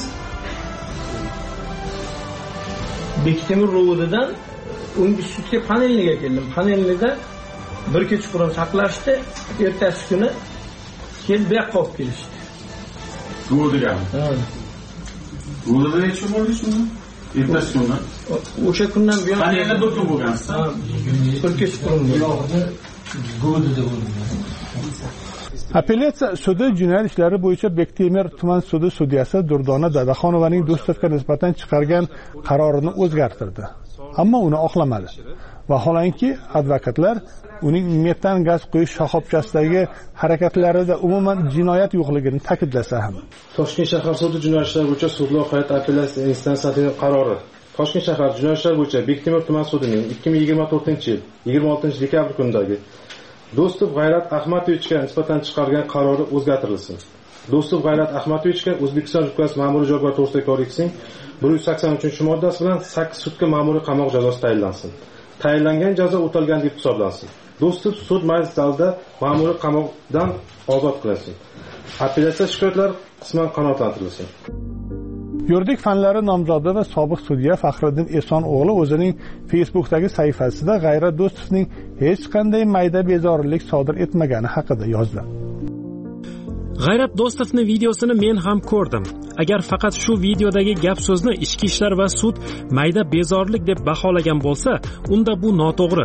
Bektemir Ro'didan 15 sudga panelniga keldim. Panelnida bir kechqurun saqlashdi, ertasi kuni kelib bu yoqqa olib kelishdi. Ro'digan. Ha. Ro'dida hech kim bo'ldi shunda? Ertasi kundan. O'sha kundan buyon panelda bir kun bo'lgansiz. Ha, bir kechqurun bo'ldi. Ro'dida bo'ldi. Apellyatsiya sudi jinoyat ishlari bo'yicha Bektemir tuman sudi sudyasi Durdona Dadaxonovaning Do'stovga nisbatan chiqargan qarorini o'zgartirdi. Ammo uni oqlamadi. Vaholanki advokatlar uning metan gaz quyish shoxobchasidagi harakatlarida umuman jinoyat yo'qligini ta'kidlasa ham. Toshkent shahar sudi jinoyat ishlari bo'yicha sudlov hay'at apellyatsiya instansiyasining qarori. Toshkent shahar jinoyat ishlari bo'yicha Bektemir tuman sudining 2024-yil 26-dekabr kunidagi Do'stov G'ayrat Ahmadovichga nisbatan chiqargan qarori o'zgartirilsin. Do'stov G'ayrat Ahmadovichga O'zbekiston Respublikasi Ma'muriy javobgarlik to'g'risidagi kodeksining 183-moddasi bilan 8 sutka ma'muriy qamoq jazosi tayinlansin. Tayinlangan jazo o'talgan deb hisoblansin. Do'stov sud majlis zalida ma'muriy qamoqdan ozod qilinsin. Apellyatsiya shikoyatlari qisman qanoatlantirilsin. Yuridik fanlari nomzodi va sobiq sudya Faxriddin Eson o'g'li o'zining Facebook'dagi sahifasida G'ayrat Do'stovning hech qanday mayda bezorilik sodir etmagani haqida yozdi. G'ayrat Do'stovning videosini men ham ko'rdim. Agar faqat shu videodagi gap so'zni ichki ishlar va sud mayda bezorilik deb baholagan bo'lsa, unda bu noto'g'ri.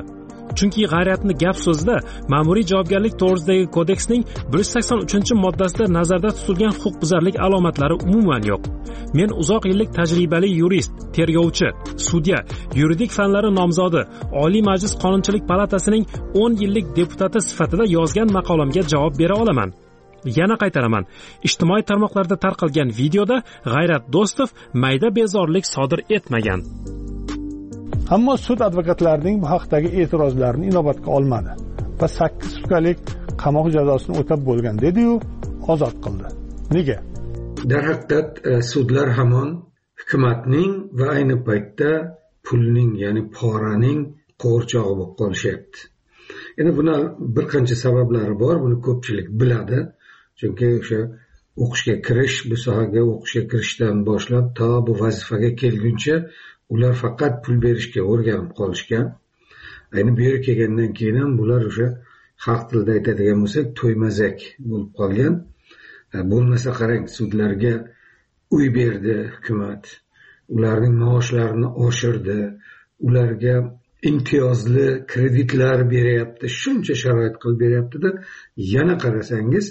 chunki g'ayratni gap so'zida ma'muriy javobgarlik to'g'risidagi kodeksning 183-moddasida nazarda tutilgan huquqbuzarlik alomatlari umuman yo'q. Men uzoq yillik tajribali yurist, tergovchi, sudya, yuridik fanlari nomzodi, Oliy Majlis Qonunchilik palatasining 10 yillik deputati sifatida yozgan maqolamga javob bera olaman. Yana qaytaraman, ijtimoiy tarmoqlarda tarqalgan videoda G'ayrat Do'stov mayda bezorlik sodir etmagan. Ammo sud advokatlarining bu haqdagi e'tirozlarini inobatga olmadi va 8 sutkalik qamoq jazosini o'tab bo'lgan dedi-yu, ozod qildi. Nega? Darhaqiqat sudlar hamon hukumatning va ayni paytda pulning, ya'ni poraning qo'rchog'i bo'lib qolishyapti. Endi buni bir qancha sabablari bor, buni ko'pchilik biladi. Chunki o'sha o'qishga kirish, bu sohaga o'qishga kirishdan boshlab to bu vazifaga kelguncha ular faqat pul berishga o'rganib qolishgan. Ayni bu yerga kelgandan keyin ham bular o'sha xalq tilida aytadigan bo'lsak, to'ymazak bo'lib qolgan. Bo'lmasa qarang, sudlarga uy berdi hukumat, ularning maoshlarini oshirdi, ularga imtiyozli kreditlar beryapti, shuncha sharoit qilib beryapti-da, yana qarasangiz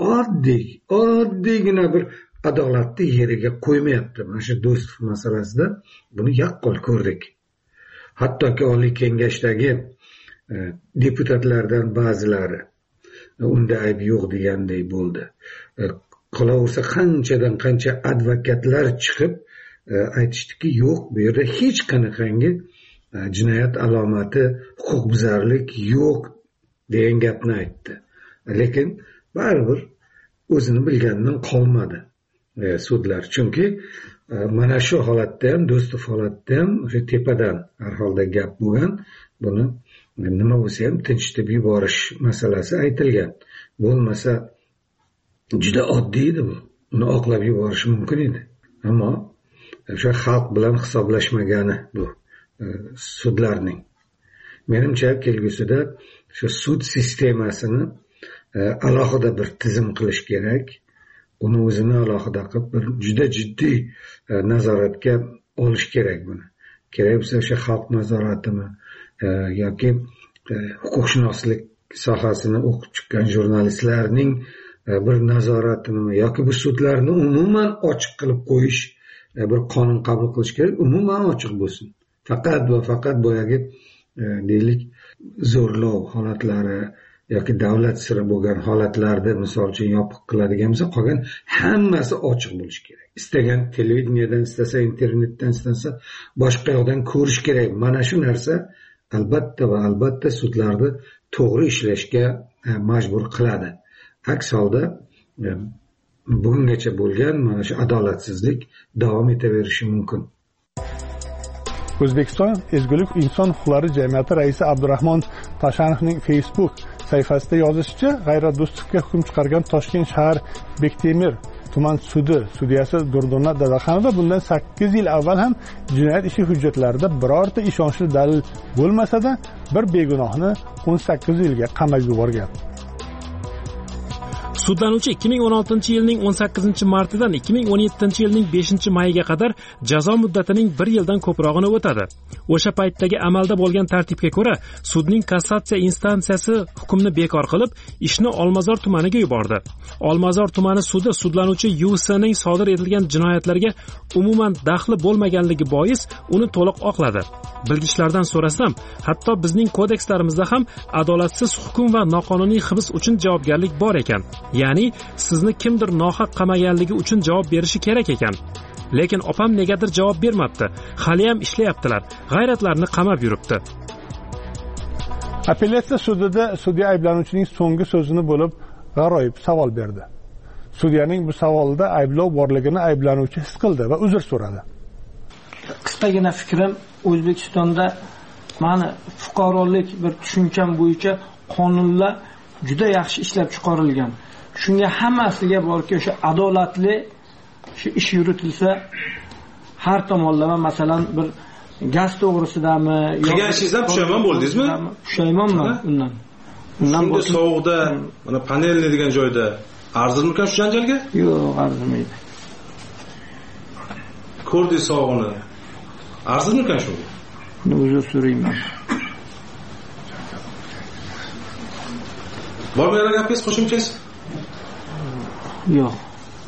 oddiygina bir adolatni yeriga qo'ymayapti. Mana shu Do'stov masalasida buni yaqqol ko'rdik. Hattoki Oliy Kengashdagi deputatlardan ba'zilari unda ayb yo'q deganday bo'ldi. Qolaversa qanchadan qancha advokatlar chiqib aytishdiki, yo'q, bu yerda hech qanaqangi jinoyat alomati, huquqbuzarlik yo'q degan gapni aytdi. Lekin baribir o'zini bilganidan qolmadi sudlar. Chunki mana shu holatda ham, Do'stov holatda ham o'sha tepadan har holda gap bo'lgan. Buni nima bo'lsa ham tinchitib yuborish masalasi aytilgan. Bo'lmasa juda oddiy edi bu. Uni oqlab yuborish mumkin edi. Ammo o'sha xalq bilan hisoblashmagani bu sudlarning. Menimcha kelgusida shu sud sistemasini alohida bir tizim qilish kerak. Uni o'zini alohida qilib bir juda jiddiy nazoratga olish kerak buni. Kerak bo'lsa o'sha xalq nazoratimi yoki huquqshunoslik sohasini o'qib chiqqan jurnalistlarning bir nazoratimi yoki bu sudlarni umuman ochiq qilib qo'yish, bir qonun qabul qilish kerak, umuman ochiq bo'lsin. Faqat va faqat boyagi deylik zo'rlov holatlari yoki davlat siri bo'lgan holatlarda misol uchun yopiq qiladigan bo'lsa, qolgan hammasi ochiq bo'lishi kerak. Istagan televideniyadan, istasa internetdan, istasa boshqa yoqdan ko'rish kerak. Mana shu narsa albatta va albatta sudlarni to'g'ri ishlashga majbur qiladi. Aks holda bugungacha bo'lgan mana shu adolatsizlik davom etaverishi mumkin. O'zbekiston Ezgulik inson huquqlari jamiyati raisi Abdurahmon Tashanovning Facebook sahifasida yozishicha, G'ayrat Do'stovga hukm chiqargan Toshkent shahar Bektemir tuman sudi sudyasi Durdona Dadaxonova bundan 8 yil avval ham jinoyat ishi hujjatlarida birorta ishonchli dalil bo'lmasa-da, bir begunohni 18 yilga qamab yuborgan. Sudlanuvchi 2016 yilning 18 martidan 2017 yilning 5 mayiga qadar jazo muddatining 1 yildan ko'prog'ini o'tadi. O'sha paytdagi amalda bo'lgan tartibga ko'ra, sudning kassatsiya instansiyasi hukmni bekor qilib, ishni Olmazor tumaniga yubordi. Olmazor tumani sudi sudlanuvchi Yu'ning sodir etilgan jinoyatlarga umuman daxli bo'lmaganligi bois uni to'liq oqladi. Bilgichlardan so'rasam, hatto bizning kodekslarimizda ham adolatsiz hukm va noqonuniy hibs uchun javobgarlik bor ekan. Ya'ni sizni kimdir nohaq qamaganligi uchun javob berishi kerak ekan. Lekin opam negadir javob bermabdi. Hali ham ishlayaptilar. G'ayratlarni qamab yuribdi. Apellyatsiya sudida sudya ayblanuvchining so'nggi so'zini bo'lib g'aroyib savol berdi. Sudyaning bu savolida ayblov borligini ayblanuvchi his qildi va uzr so'radi. Qisqagina fikrim, O'zbekistonda mani fuqarolik bir tushuncham bo'yicha qonunlar juda yaxshi ishlab chiqarilgan. Shunga hammasiga borki, o'sha adolatli shu ish yuritilsa, har tomonlama, masalan, bir gaz to'g'risidami yoki ishingizdan pushaymon bo'ldingizmi? Pushaymonman undan. Shunda sovuqda, mana panelni degan joyda arzirmikan shu janjalga? Yo'q, arzimaydi. Ko'rdingiz sovuqni. Arzirmikan shu? Buni uzr so'rayman. Bormi yana gapingiz qo'shimchangiz? Yo'q.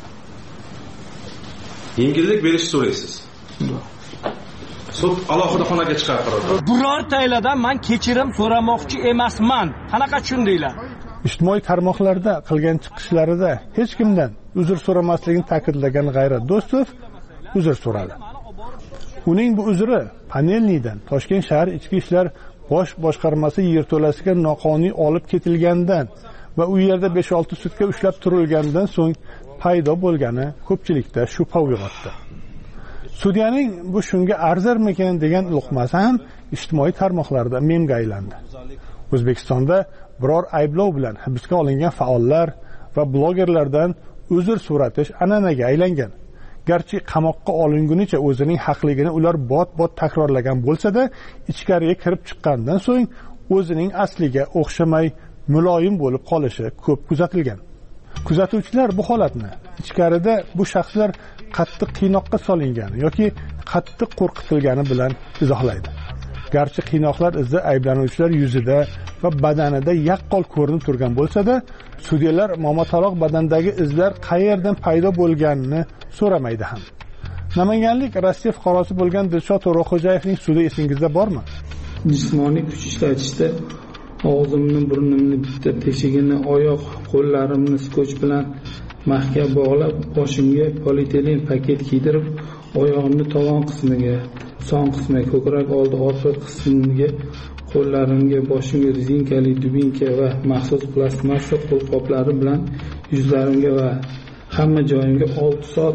Yengillik berish so'raysiz. Sud alohida xonaga chiqarib qaror. Birortanglardan men kechirim so'ramoqchi emasman. Qanaqa tushundinglar? Ijtimoiy tarmoqlarda qilgan chiqishlarida hech kimdan uzr so'ramasligini ta'kidlagan G'ayrat Do'stov uzr so'radi. Uning bu uzri Panelniydan Toshkent shahar ichki ishlar bosh boshqarmasi yerto'lasiga noqonuniy olib ketilgandan va u yerda 5-6 sutka ushlab turilgandan so'ng paydo bo'lgani ko'pchilikda shubha uyg'otdi. Sudyaning bu shunga arzirmikan degan luqmasi ham ijtimoiy tarmoqlarda memga aylandi. O'zbekistonda biror ayblov bilan hibsga olingan faollar va blogerlardan uzr so'ratish an'anaga aylangan. Garchi qamoqqa olingunicha o'zining haqligini ular bot-bot takrorlagan bo'lsa-da, ichkariga kirib chiqqandan so'ng o'zining asliga o'xshamay muloyim bo'lib qolishi ko'p kuzatilgan. Kuzatuvchilar bu holatni ichkarida bu shaxslar qattiq qiynoqqa solingani yoki qattiq qo'rqitilgani bilan izohlaydi. Garchi qiynoqlar izi ayblanuvchilar yuzida va badanida yaqqol ko'rinib turgan bo'lsa-da, sudyalar momotaloq badandagi izlar qayerdan paydo bo'lganini so'ramaydi ham. Namanganlik Rossiya fuqarosi bo'lgan Dilshod To'raxo'jayevning sudi esingizda bormi? Jismoniy kuch ishlatishda og'zimni, burnimni, bitta teshigini, oyoq, qo'llarimni skotch bilan mahkam bog'lab, boshimga polietilen paket kiydirib, oyog'imni tovon qismiga, son qismiga, ko'krak oldi orqa qismiga, qo'llarimga, boshimga rezinkali dubinka va maxsus plastmassa qo'lqoplari bilan yuzlarimga va hamma joyimga 6 soat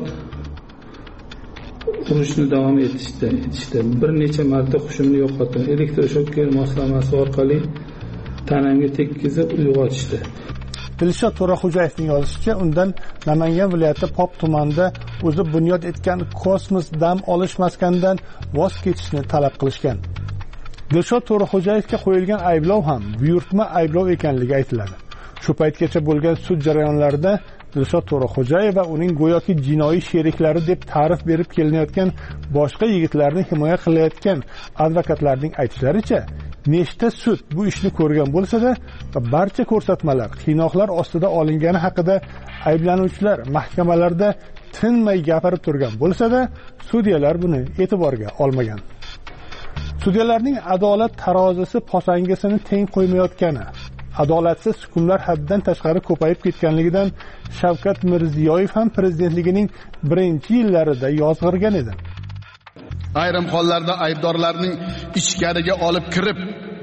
urishni davom etishdi. Bir necha marta hushimni yo'qotdim. Elektroshoker moslamasi orqali tanamga tekkizib uyg'otishdi. Dilshod To'raxo'jayevning yozishicha, undan Namangan viloyati Pop tumanida o'zi bunyod etgan kosmos dam olish maskanidan voz kechishni talab qilishgan. Dilshod To'raxo'jayevga qo'yilgan ayblov ham buyurtma ayblov ekanligi aytiladi. Shu paytgacha bo'lgan sud jarayonlarida Dilshod To'raxo'jayev va uning go'yoki jinoiy sheriklari deb ta'rif berib kelinayotgan boshqa yigitlarni himoya qilayotgan advokatlarning aytishlaricha, nechta sud bu ishni ko'rgan bo'lsa-da, barcha ko'rsatmalar qiynoqlar ostida olingani haqida ayblanuvchilar mahkamalarda tinmay gapirib turgan bo'lsa-da, sudyalar buni e'tiborga olmagan. Sudyalarning adolat tarozisi posangasini teng qo'ymayotgani, adolatsiz hukmlar haddan tashqari ko'payib ketganligidan Shavkat Mirziyoyev ham prezidentligining birinchi yillarida yozg'irgan edi. Ayrim hollarda aybdorlarning ichkariga olib kirib,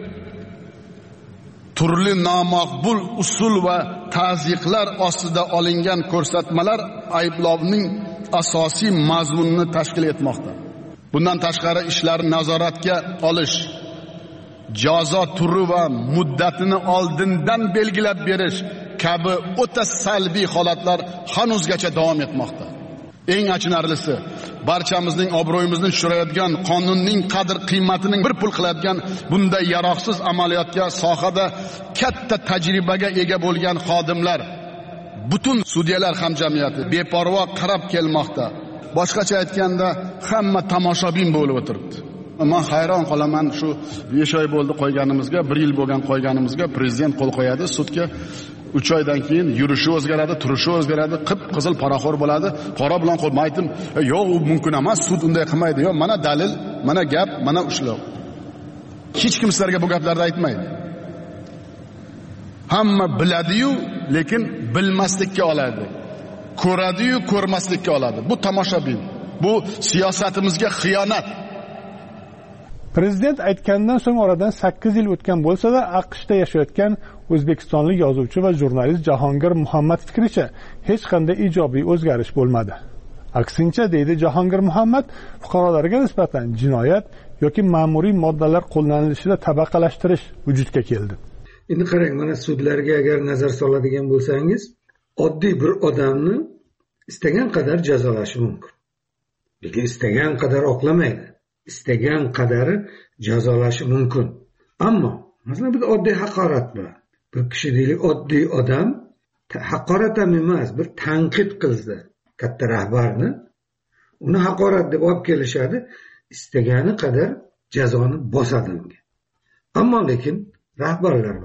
turli nomaqbul usul va tazyiqlar ostida olingan ko'rsatmalar ayblovning asosiy mazmunini tashkil etmoqda. Bundan tashqari ishlarni nazoratga olish, jazo turi va muddatini oldindan belgilab berish kabi o'ta salbiy holatlar hanuzgacha davom etmoqda. Eng achinarlisi, barchamizning obro'yimizni tushirayotgan, qonunning qadr-qiymatining bir pul qiladigan bunday yaroqsiz amaliyotga sohada katta tajribaga ega bo'lgan xodimlar, butun sudyalar hamjamiyati beparvo qarab kelmoqda. Boshqacha aytganda, hamma tomoshabin bo'lib o'tiribdi. Men hayron qolaman, shu 5 oy bo'ldi qo'yganimizga, 1 yil bo'lgan qo'yganimizga prezident qo'l qo'yadi, sudga 3 oydan keyin yurishi o'zgaradi, turishi o'zgaradi, qip-qizil poraxo'r bo'ladi. Qora bilan qo'l aytdim, yo'q, u mumkin emas, sud unday qilmaydi. Yo'q, mana dalil, mana gap, mana ushlov. Hech kim sizlarga bu gaplarni aytmaydi. Hamma biladi-yu, lekin bilmaslikka oladi. Ko'radi-yu, ko'rmaslikka oladi. Bu tomoshabin. Bu siyosatimizga xiyonat. Prezident aytgandan so'ng oradan 8 yil o'tgan bo'lsa-da, AQShda yashayotgan o'zbekistonlik yozuvchi va jurnalist Jahongir Muhammad fikricha hech qanday ijobiy o'zgarish bo'lmadi. Aksincha, deydi Jahongir Muhammad, fuqarolarga nisbatan jinoyat yoki ma'muriy moddalar qo'llanilishida tabaqalashtirish vujudga keldi. Endi qarang, mana sudlarga agar nazar soladigan bo'lsangiz, oddiy bir odamni istagan qadar jazolashi mumkin. Lekin istagan qadar oqlamaydi. Istagan qadari jazolashi mumkin. Ammo masalan bir oddiy haqorat bilan bir kishi deylik, oddiy odam haqorat ham emas, bir tanqid qilsa katta rahbarni, uni haqorat deb olib kelishadi, istagani qadar jazoni bosadi unga. Ammo lekin rahbarlar buni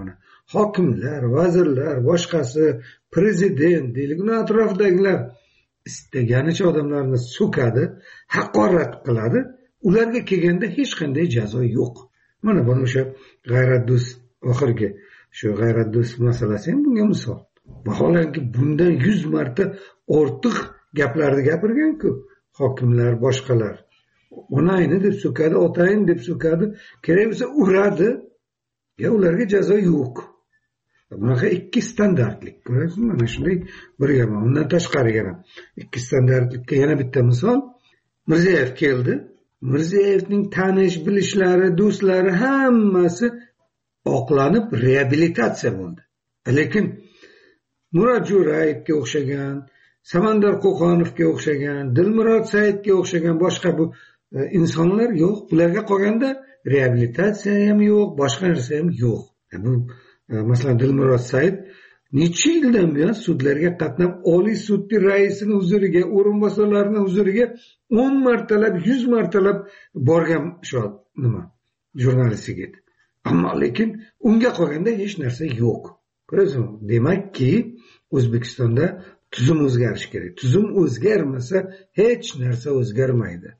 hokimlar, vazirlar, boshqasi, prezident deylik, uni atrofidagilar istaganicha odamlarni so'kadi, haqorat qiladi. Ularga kelganda hech qanday jazo yo'q. Mana bu o'sha G'ayratdo'st oxirgi shu G'ayratdo'st masalasi ham bunga misol. Vaholanki bundan 100 marta ortiq gaplarni gapirgan-ku hokimlar, boshqalar. Onayni deb so'kadi, otayin deb so'kadi, kerak bo'lsa uradi. Ularga jazo yo'q. Bunaqa ikki standartlik. Ko'rasizmi? Mana shunday bir gap. Undan tashqari yana ikki standartlikka yana bitta misol. Mirziyoyev keldi. Mirziyevning tanish bilishlari, do'stlari hammasi oqlanib reabilitatsiya bo'ldi. Lekin Murod Jo'rayevga o'xshagan, Samandar Qo'qonovga o'xshagan, Dilmurod Saidga o'xshagan boshqa bu insonlar yo'q. Ularga qolganda reabilitatsiya ham yo'q, boshqa narsa ham yo'q. Bu masalan Dilmurod Said necha yildan buyon sudlarga qatnab, Oliy sudning raisini huzuriga, o'rinbosarlarining huzuriga 10 martalab, 100 martalab borgan shu nima jurnalistga. Ammo lekin unga qolganda hech narsa yo'q. Ko'rasizmi? Demakki, O'zbekistonda tuzum o'zgarishi kerak. Tuzum o'zgarmasa hech narsa o'zgarmaydi.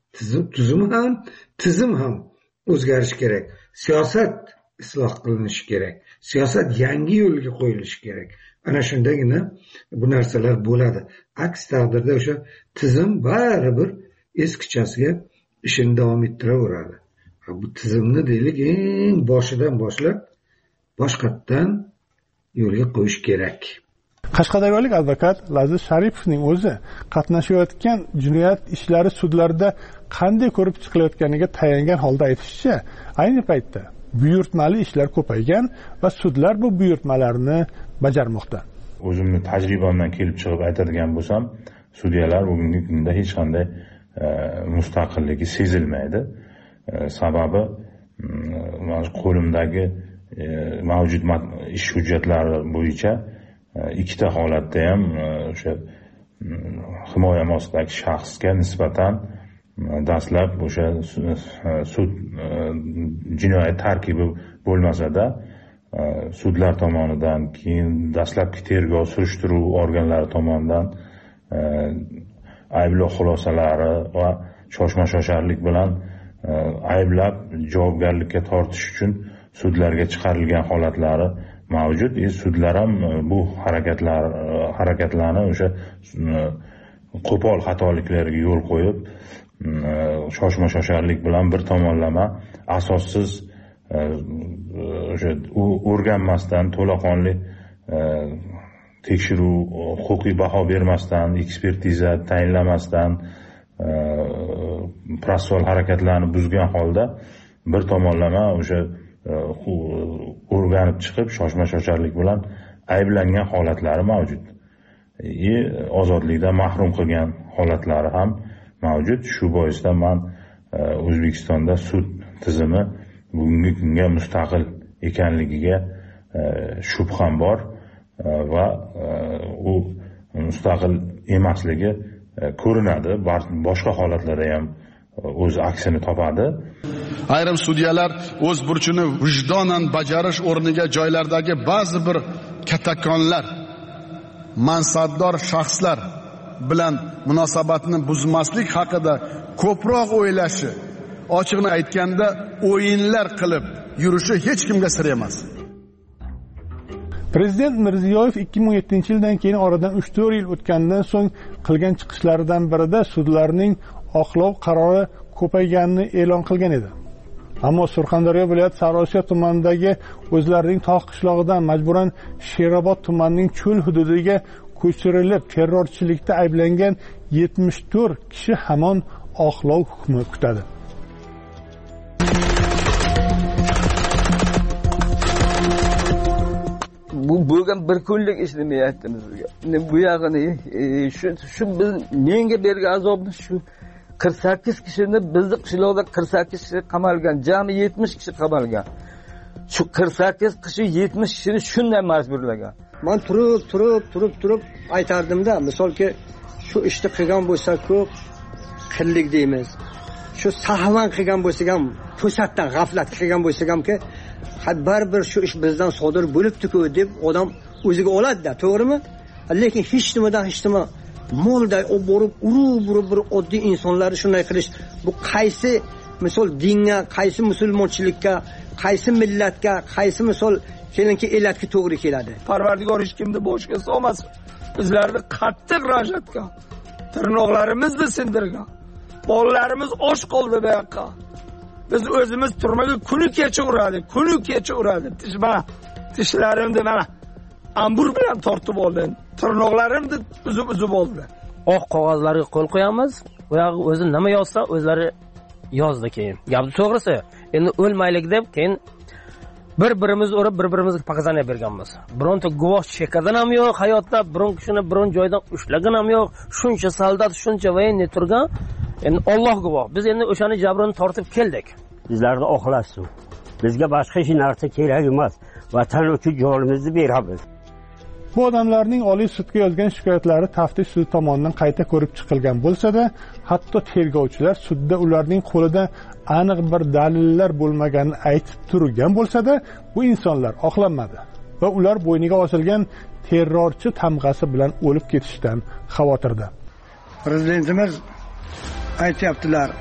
Tizim ham o'zgarishi kerak. Siyosat isloh qilinishi kerak. Siyosat yangi yo'lga qo'yilishi kerak. Ana shundagina bu narsalar bo'ladi. Aks taqdirda o'sha tizim baribir eskichasiga ishini davom ettiraveradi. Bu tizimni deylik eng boshidan boshlab boshqatdan yo'lga qo'yish kerak. Qashqadaryolik advokat Laziz Sharipovning o'zi qatnashayotgan jinoyat ishlari sudlarda qanday ko'rib chiqilayotganiga tayangan holda aytishicha, ayni paytda buyurtmali ishlar ko'paygan va sudlar bu buyurtmalarni bajarmoqda. O'zimni tajribamdan kelib chiqib aytadigan bo'lsam, sudyalar bugungi kunda hech qanday mustaqilligi sezilmaydi. Sababi qo'limdagi mavjud ish hujjatlari bo'yicha ikkita holatda ham o'sha himoya ostidagi shaxsga nisbatan dastlab o'sha sud jinoyat tarkibi bo'lmasa-da sudlar tomonidan, keyin dastlabki tergov surishtiruv organlari tomonidan ayblov xulosalari va shoshma-shosharlik bilan ayblab javobgarlikka tortish uchun sudlarga chiqarilgan holatlari mavjud. Sudlar ham bu harakatlarni o'sha qo'pol xatoliklarga yo'l qo'yib, shoshma-shosharlik bilan bir tomonlama asossiz o'sha o'rganmasdan, to'laqonli tekshiruv, huquqiy baho bermasdan, ekspertiza tayinlamasdan protsessual harakatlarni buzgan holda bir tomonlama o'sha o'rganib chiqib shoshma-shosharlik bilan ayblangan holatlari mavjud. Ozodlikdan mahrum qilgan holatlari ham mavjud. Shu boisdan men O'zbekistonda sud tizimi bugungi kunga mustaqil ekanligiga shubham bor va u mustaqil emasligi ko'rinadi. Boshqa holatlarda ham o'z aksini topadi. Ayrim sudyalar o'z burchini vijdonan bajarish o'rniga joylardagi ba'zi bir kattakonlar, mansabdor shaxslar bilan munosabatni buzmaslik haqida ko'proq o'ylashi, ochiqni aytganda o'yinlar qilib yurishi hech kimga sir emas. Prezident Mirziyoyev 2007-yildan keyin oradan 3-4 yil o'tgandan so'ng qilgan chiqishlaridan birida sudlarning oqlov qarori ko'payganini e'lon qilgan edi. Ammo Surxondaryo viloyat Sariosiyo tumanidagi o'zlarining tog' qishlog'idan majburan Sherobod tumanining cho'l hududiga ko'chirilib terrorchilikda ayblangan 74 kishi hamon oqlov hukmi kutadi. Bu bo'lgan bir kunlik ish demayapti bizga. Bu yog'ini shu biz menga bergan azobni shu 48 kishini bizni qishloqda 48 kishi qamalgan, jami 70 kishi qamalgan. Shu 48 kishi 70 kishini shunday majburlagan. Men turib aytardimda, misolki shu ishni qilgan bo'lsa ko'p qillik deymiz. Shu sahvan qilgan bo'lsa ham, to'satdan g'aflat qilgan bo'lsa hamki, baribir shu ish bizdan sodir bo'libdi-ku deb odam o'ziga oladi-da, to'g'rimi? Lekin hech nima molday olib borib, urib bir oddiy insonlarni shunday qilish, bu qaysi misol dinga, qaysi musulmonchilikka, qaysi millatga, qaysi misol kelinki elatga to'g'ri keladi? Parvardigor hech kimni boshga solmasin. Bizlarni qattiq rajatga, tirnoqlarimizni sindirgan. Bolalarimiz och qoldi bu yoqqa. Biz o'zimiz turmaga kuni kecha uradik. Tishlarimni mana ambur bilan tortib oldim. Tirnoqlarimni uzib oldi. Oq qog'ozlarga qo'l qo'yamiz. Bu yog'i o'zi nima yozsa, o'zlari yozdi keyin. Gapni to'g'risi, endi o'lmaylik deb keyin bir-birimizni urib, bir-birimizga pokazaniya berganmiz. Bironta guvoh chekadan ham yo'q, hayotda biron kishini biron joydan ushlagan ham yo'q. Shuncha soldat, shuncha voyenni turgan. Endi Alloh guvoh. Biz endi o'shani jabrini tortib keldik. Bizlarni oqlasin. Bizga boshqa hech narsa kerak emas. Vatan uchun jonimizni beramiz. Bu odamlarning Oliy sudga yozgan shikoyatlari taftish sudi tomonidan qayta ko'rib chiqilgan bo'lsa-da, hatto tergovchilar sudda ularning qo'lida aniq bir dalillar bo'lmaganini aytib turgan bo'lsa-da, bu insonlar oqlanmadi va ular bo'yniga osilgan terrorchi tamg'asi bilan o'lib ketishdan xavotirda. Prezidentimiz aytyaptilar,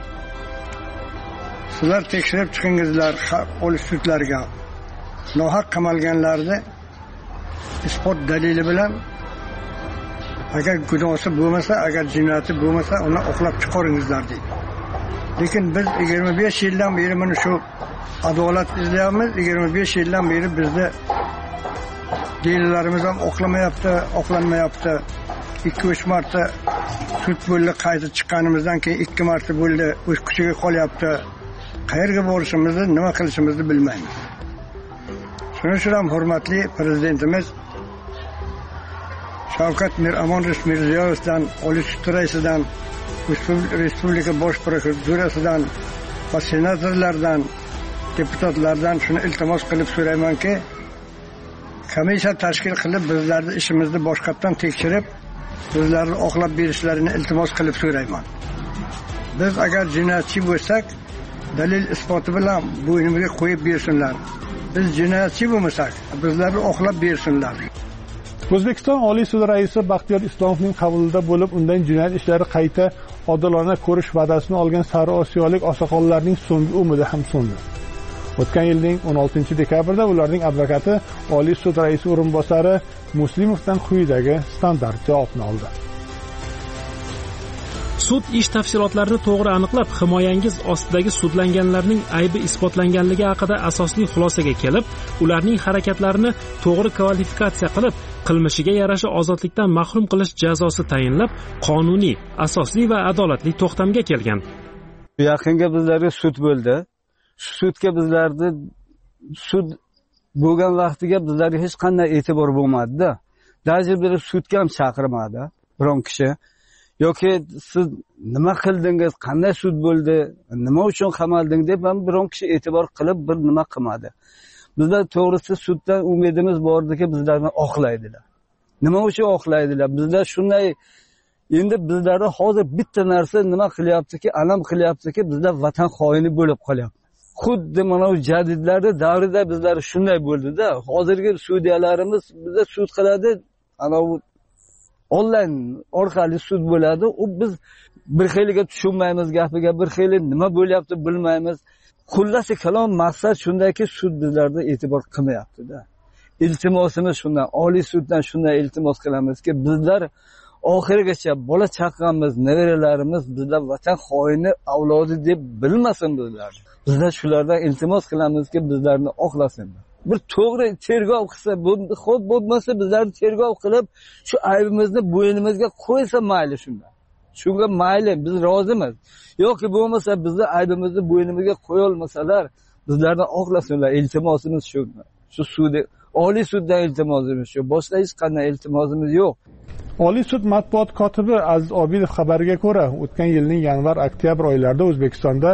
sizlar tekshirib chiqingizlar Oliy sudlarga. Nohaq qamalganlarni isbot dalili bilan agar gunohi bo'lmasa, agar jinoyati bo'lmasa, uni oqlab chiqaringizlar deydi. Lekin biz 25 yildan beri mana shu adolat izlayapmiz. 25 yildan beri bizda delillarimiz ham oqlanmayapti. 2-3 marta sud bo'ldi, qayta chiqqanimizdan keyin 2 marta bo'ldi, o'z kuchiga qolyapti. Qayerga borishimizni, nima qilishimizni bilmaymiz. Shuning uchun ham hurmatli prezidentimiz Shavkat Mirziyoyevdan, Oliy sud raisidan, Respublika bosh prokuraturasidan va senatorlardan, deputatlardan shuni iltimos qilib so'raymanki, komissiya tashkil qilib bizlarni ishimizni boshqatdan tekshirib, bizlarni oqlab berishlarini iltimos qilib so'rayman. Biz agar jinoyatchi bo'lsak, dalil isboti bilan bo'ynimizga qo'yib bersinlar. Biz jinoyatchi bo'lmasak, bizlarni oqlab bersinlar. O'zbekiston Oliy sudi raisi Baxtiyor Islomovning qabulida bo'lib, undan jinoyat ishlari qayta odilona ko'rish va'dasini olgan Sari-Osiyolik oqsoqollarning so'nggi umidi ham so'ndi. O'tgan yilning 16-dekabrda ularning advokati Oliy sud raisi o'rinbosari Muslimovdan quyidagi standart javobni oldi. Sud ish tafsilotlarini to'g'ri aniqlab, himoyangiz ostidagi sudlanganlarning aybi isbotlanganligi haqida asosli xulosaga kelib, ularning harakatlarini to'g'ri kvalifikatsiya qilib, qilmishiga yarasha ozodlikdan mahrum qilish jazosi tayinlab, qonuniy, asosli va adolatli to'xtamga kelgan. Yaqinga bizlarga sud bo'ldi. Shu sudga bizlarni sud bo'lgan vaqtiga bizlarga hech qanday e'tibor bo'lmadi-da. Даже bir sudga ham chaqirmadi biron kishi. Yoki siz nima qildingiz, qanday sud bo'ldi, nima uchun qamalding deb ham biron kishi e'tibor qilib bir nima qilmadi. Bizlar to'g'risi suddan umidimiz bordiki, bizlarni oqlaydilar. Nima uchun oqlaydilar? Bizlar shunday, endi bizlarda hozir bitta narsa nima qilyaptiki, alam qilyaptiki, bizlar vatan xoini bo'lib qolyapmiz. Xuddi mana bu jadidlarning davrida bizlar shunday bo'ldi-da. Hozirgi sudyalarimiz bizda sud qiladi, ana bu onlayn orqali sud bo'ladi. U biz bir xiliga tushunmaymiz gapiga, bir xili nima bo'lyapti bilmaymiz. Xullas kalom maqsad shundayki, sud bizlarda e'tibor qilmayapti-da. Iltimosimiz shundan, Oliy suddan shunday iltimos qilamizki, bizlar oxirigacha bola chaqamiz, nevaralarimiz bizlar vatan xoini avlodi deb bilmasin bizlar. Bizlar shulardan iltimos qilamizki, bizlarni oqlasinlar. Bir to'g'ri tergov qilsa, xo'p bo'lmasa bizlarni tergov qilib, shu aybimizni bo'ynimizga qo'ysa mayli shunda. Shunga mayli, biz rozimiz. Yoki bo'lmasa bizning aybimizni bo'ynimizga qo'ya olmasalar, bizlarni oqlasinlar. Iltimosimiz shu. Shu sud, Oliy suddan iltimosimiz shu. Boshqa hech qanday iltimosimiz yo'q. Oliy sud matbuot kotibi Aziz Obidov xabariga ko'ra, o'tgan yilning yanvar-oktyabr oylarida O'zbekistonda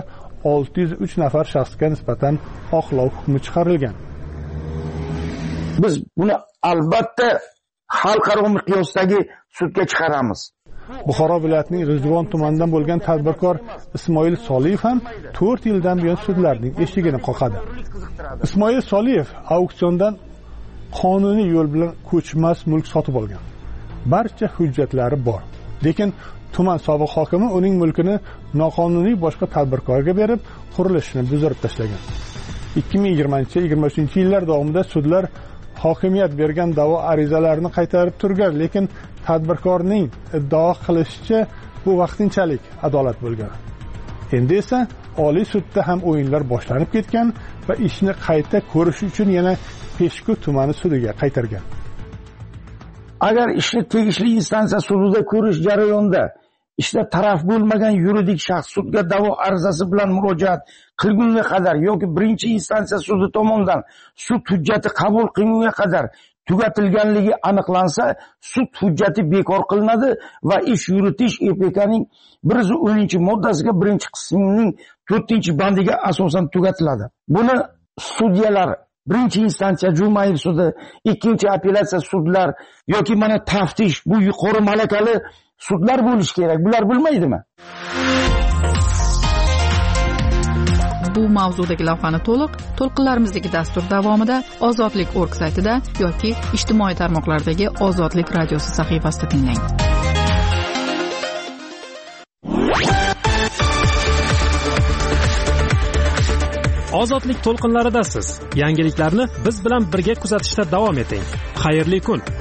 603 nafar shaxsga nisbatan oqlov hukmi chiqarilgan. Biz buni albatta xalqaro miqyosdagi sudga chiqaramiz. Buxoro viloyatining G'ijduvon tumanidan bo'lgan tadbirkor Ismoil Soliyev ham 4 yildan buyon sudlarning eshigini qoqadi. Ismoil Soliyev auksiondan qonuniy yo'l bilan ko'chmas mulk sotib olgan. Barcha hujjatlari bor. Lekin tuman sobiq hokimi uning mulkini noqonuniy boshqa tadbirkorga berib, qurilishini buzdirib tashlagan. 2020-23 yillar davomida sudlar hokimiyat bergan da'vo arizalarini qaytarib turgan, lekin tadbirkorning iddao qilishicha bu vaqtinchalik adolat bo'lgan. Endi esa Oliy sudda ham o'yinlar boshlanib ketgan va ishni qayta ko'rish uchun yana Peshku tumani sudiga qaytargan. Agar ishni tegishli instansiya sudida ko'rish jarayonida ishda taraf bo'lmagan yuridik shaxs sudga da'vo arizasi bilan murojaat qilgunga qadar yoki birinchi instansiya sudi tomonidan sud hujjati qabul qilingunga qadar tugatilganligi aniqlansa, sud hujjati bekor qilinadi va ish yuritish EPKning 110-moddasiga 1-qismining 4-bandiga asosan tugatiladi. Buni sudyalar birinchi instansiya Jumayev sudi, ikkinchi apellyatsiya sudlar yoki mana taftish bu yuqori malakali sudlar bo'lishi kerak. Bular bilmaydimi? Bu mavzudagi lavhani to'lqinlarimizdagi dastur davomida Ozodlik.org saytida yoki ijtimoiy tarmoqlardagi Ozodlik radiosi sahifasida tinglang. Ozodlik to'lqinlaridasiz. Yangiliklarni biz bilan birga kuzatishda davom eting. Xayrli kun.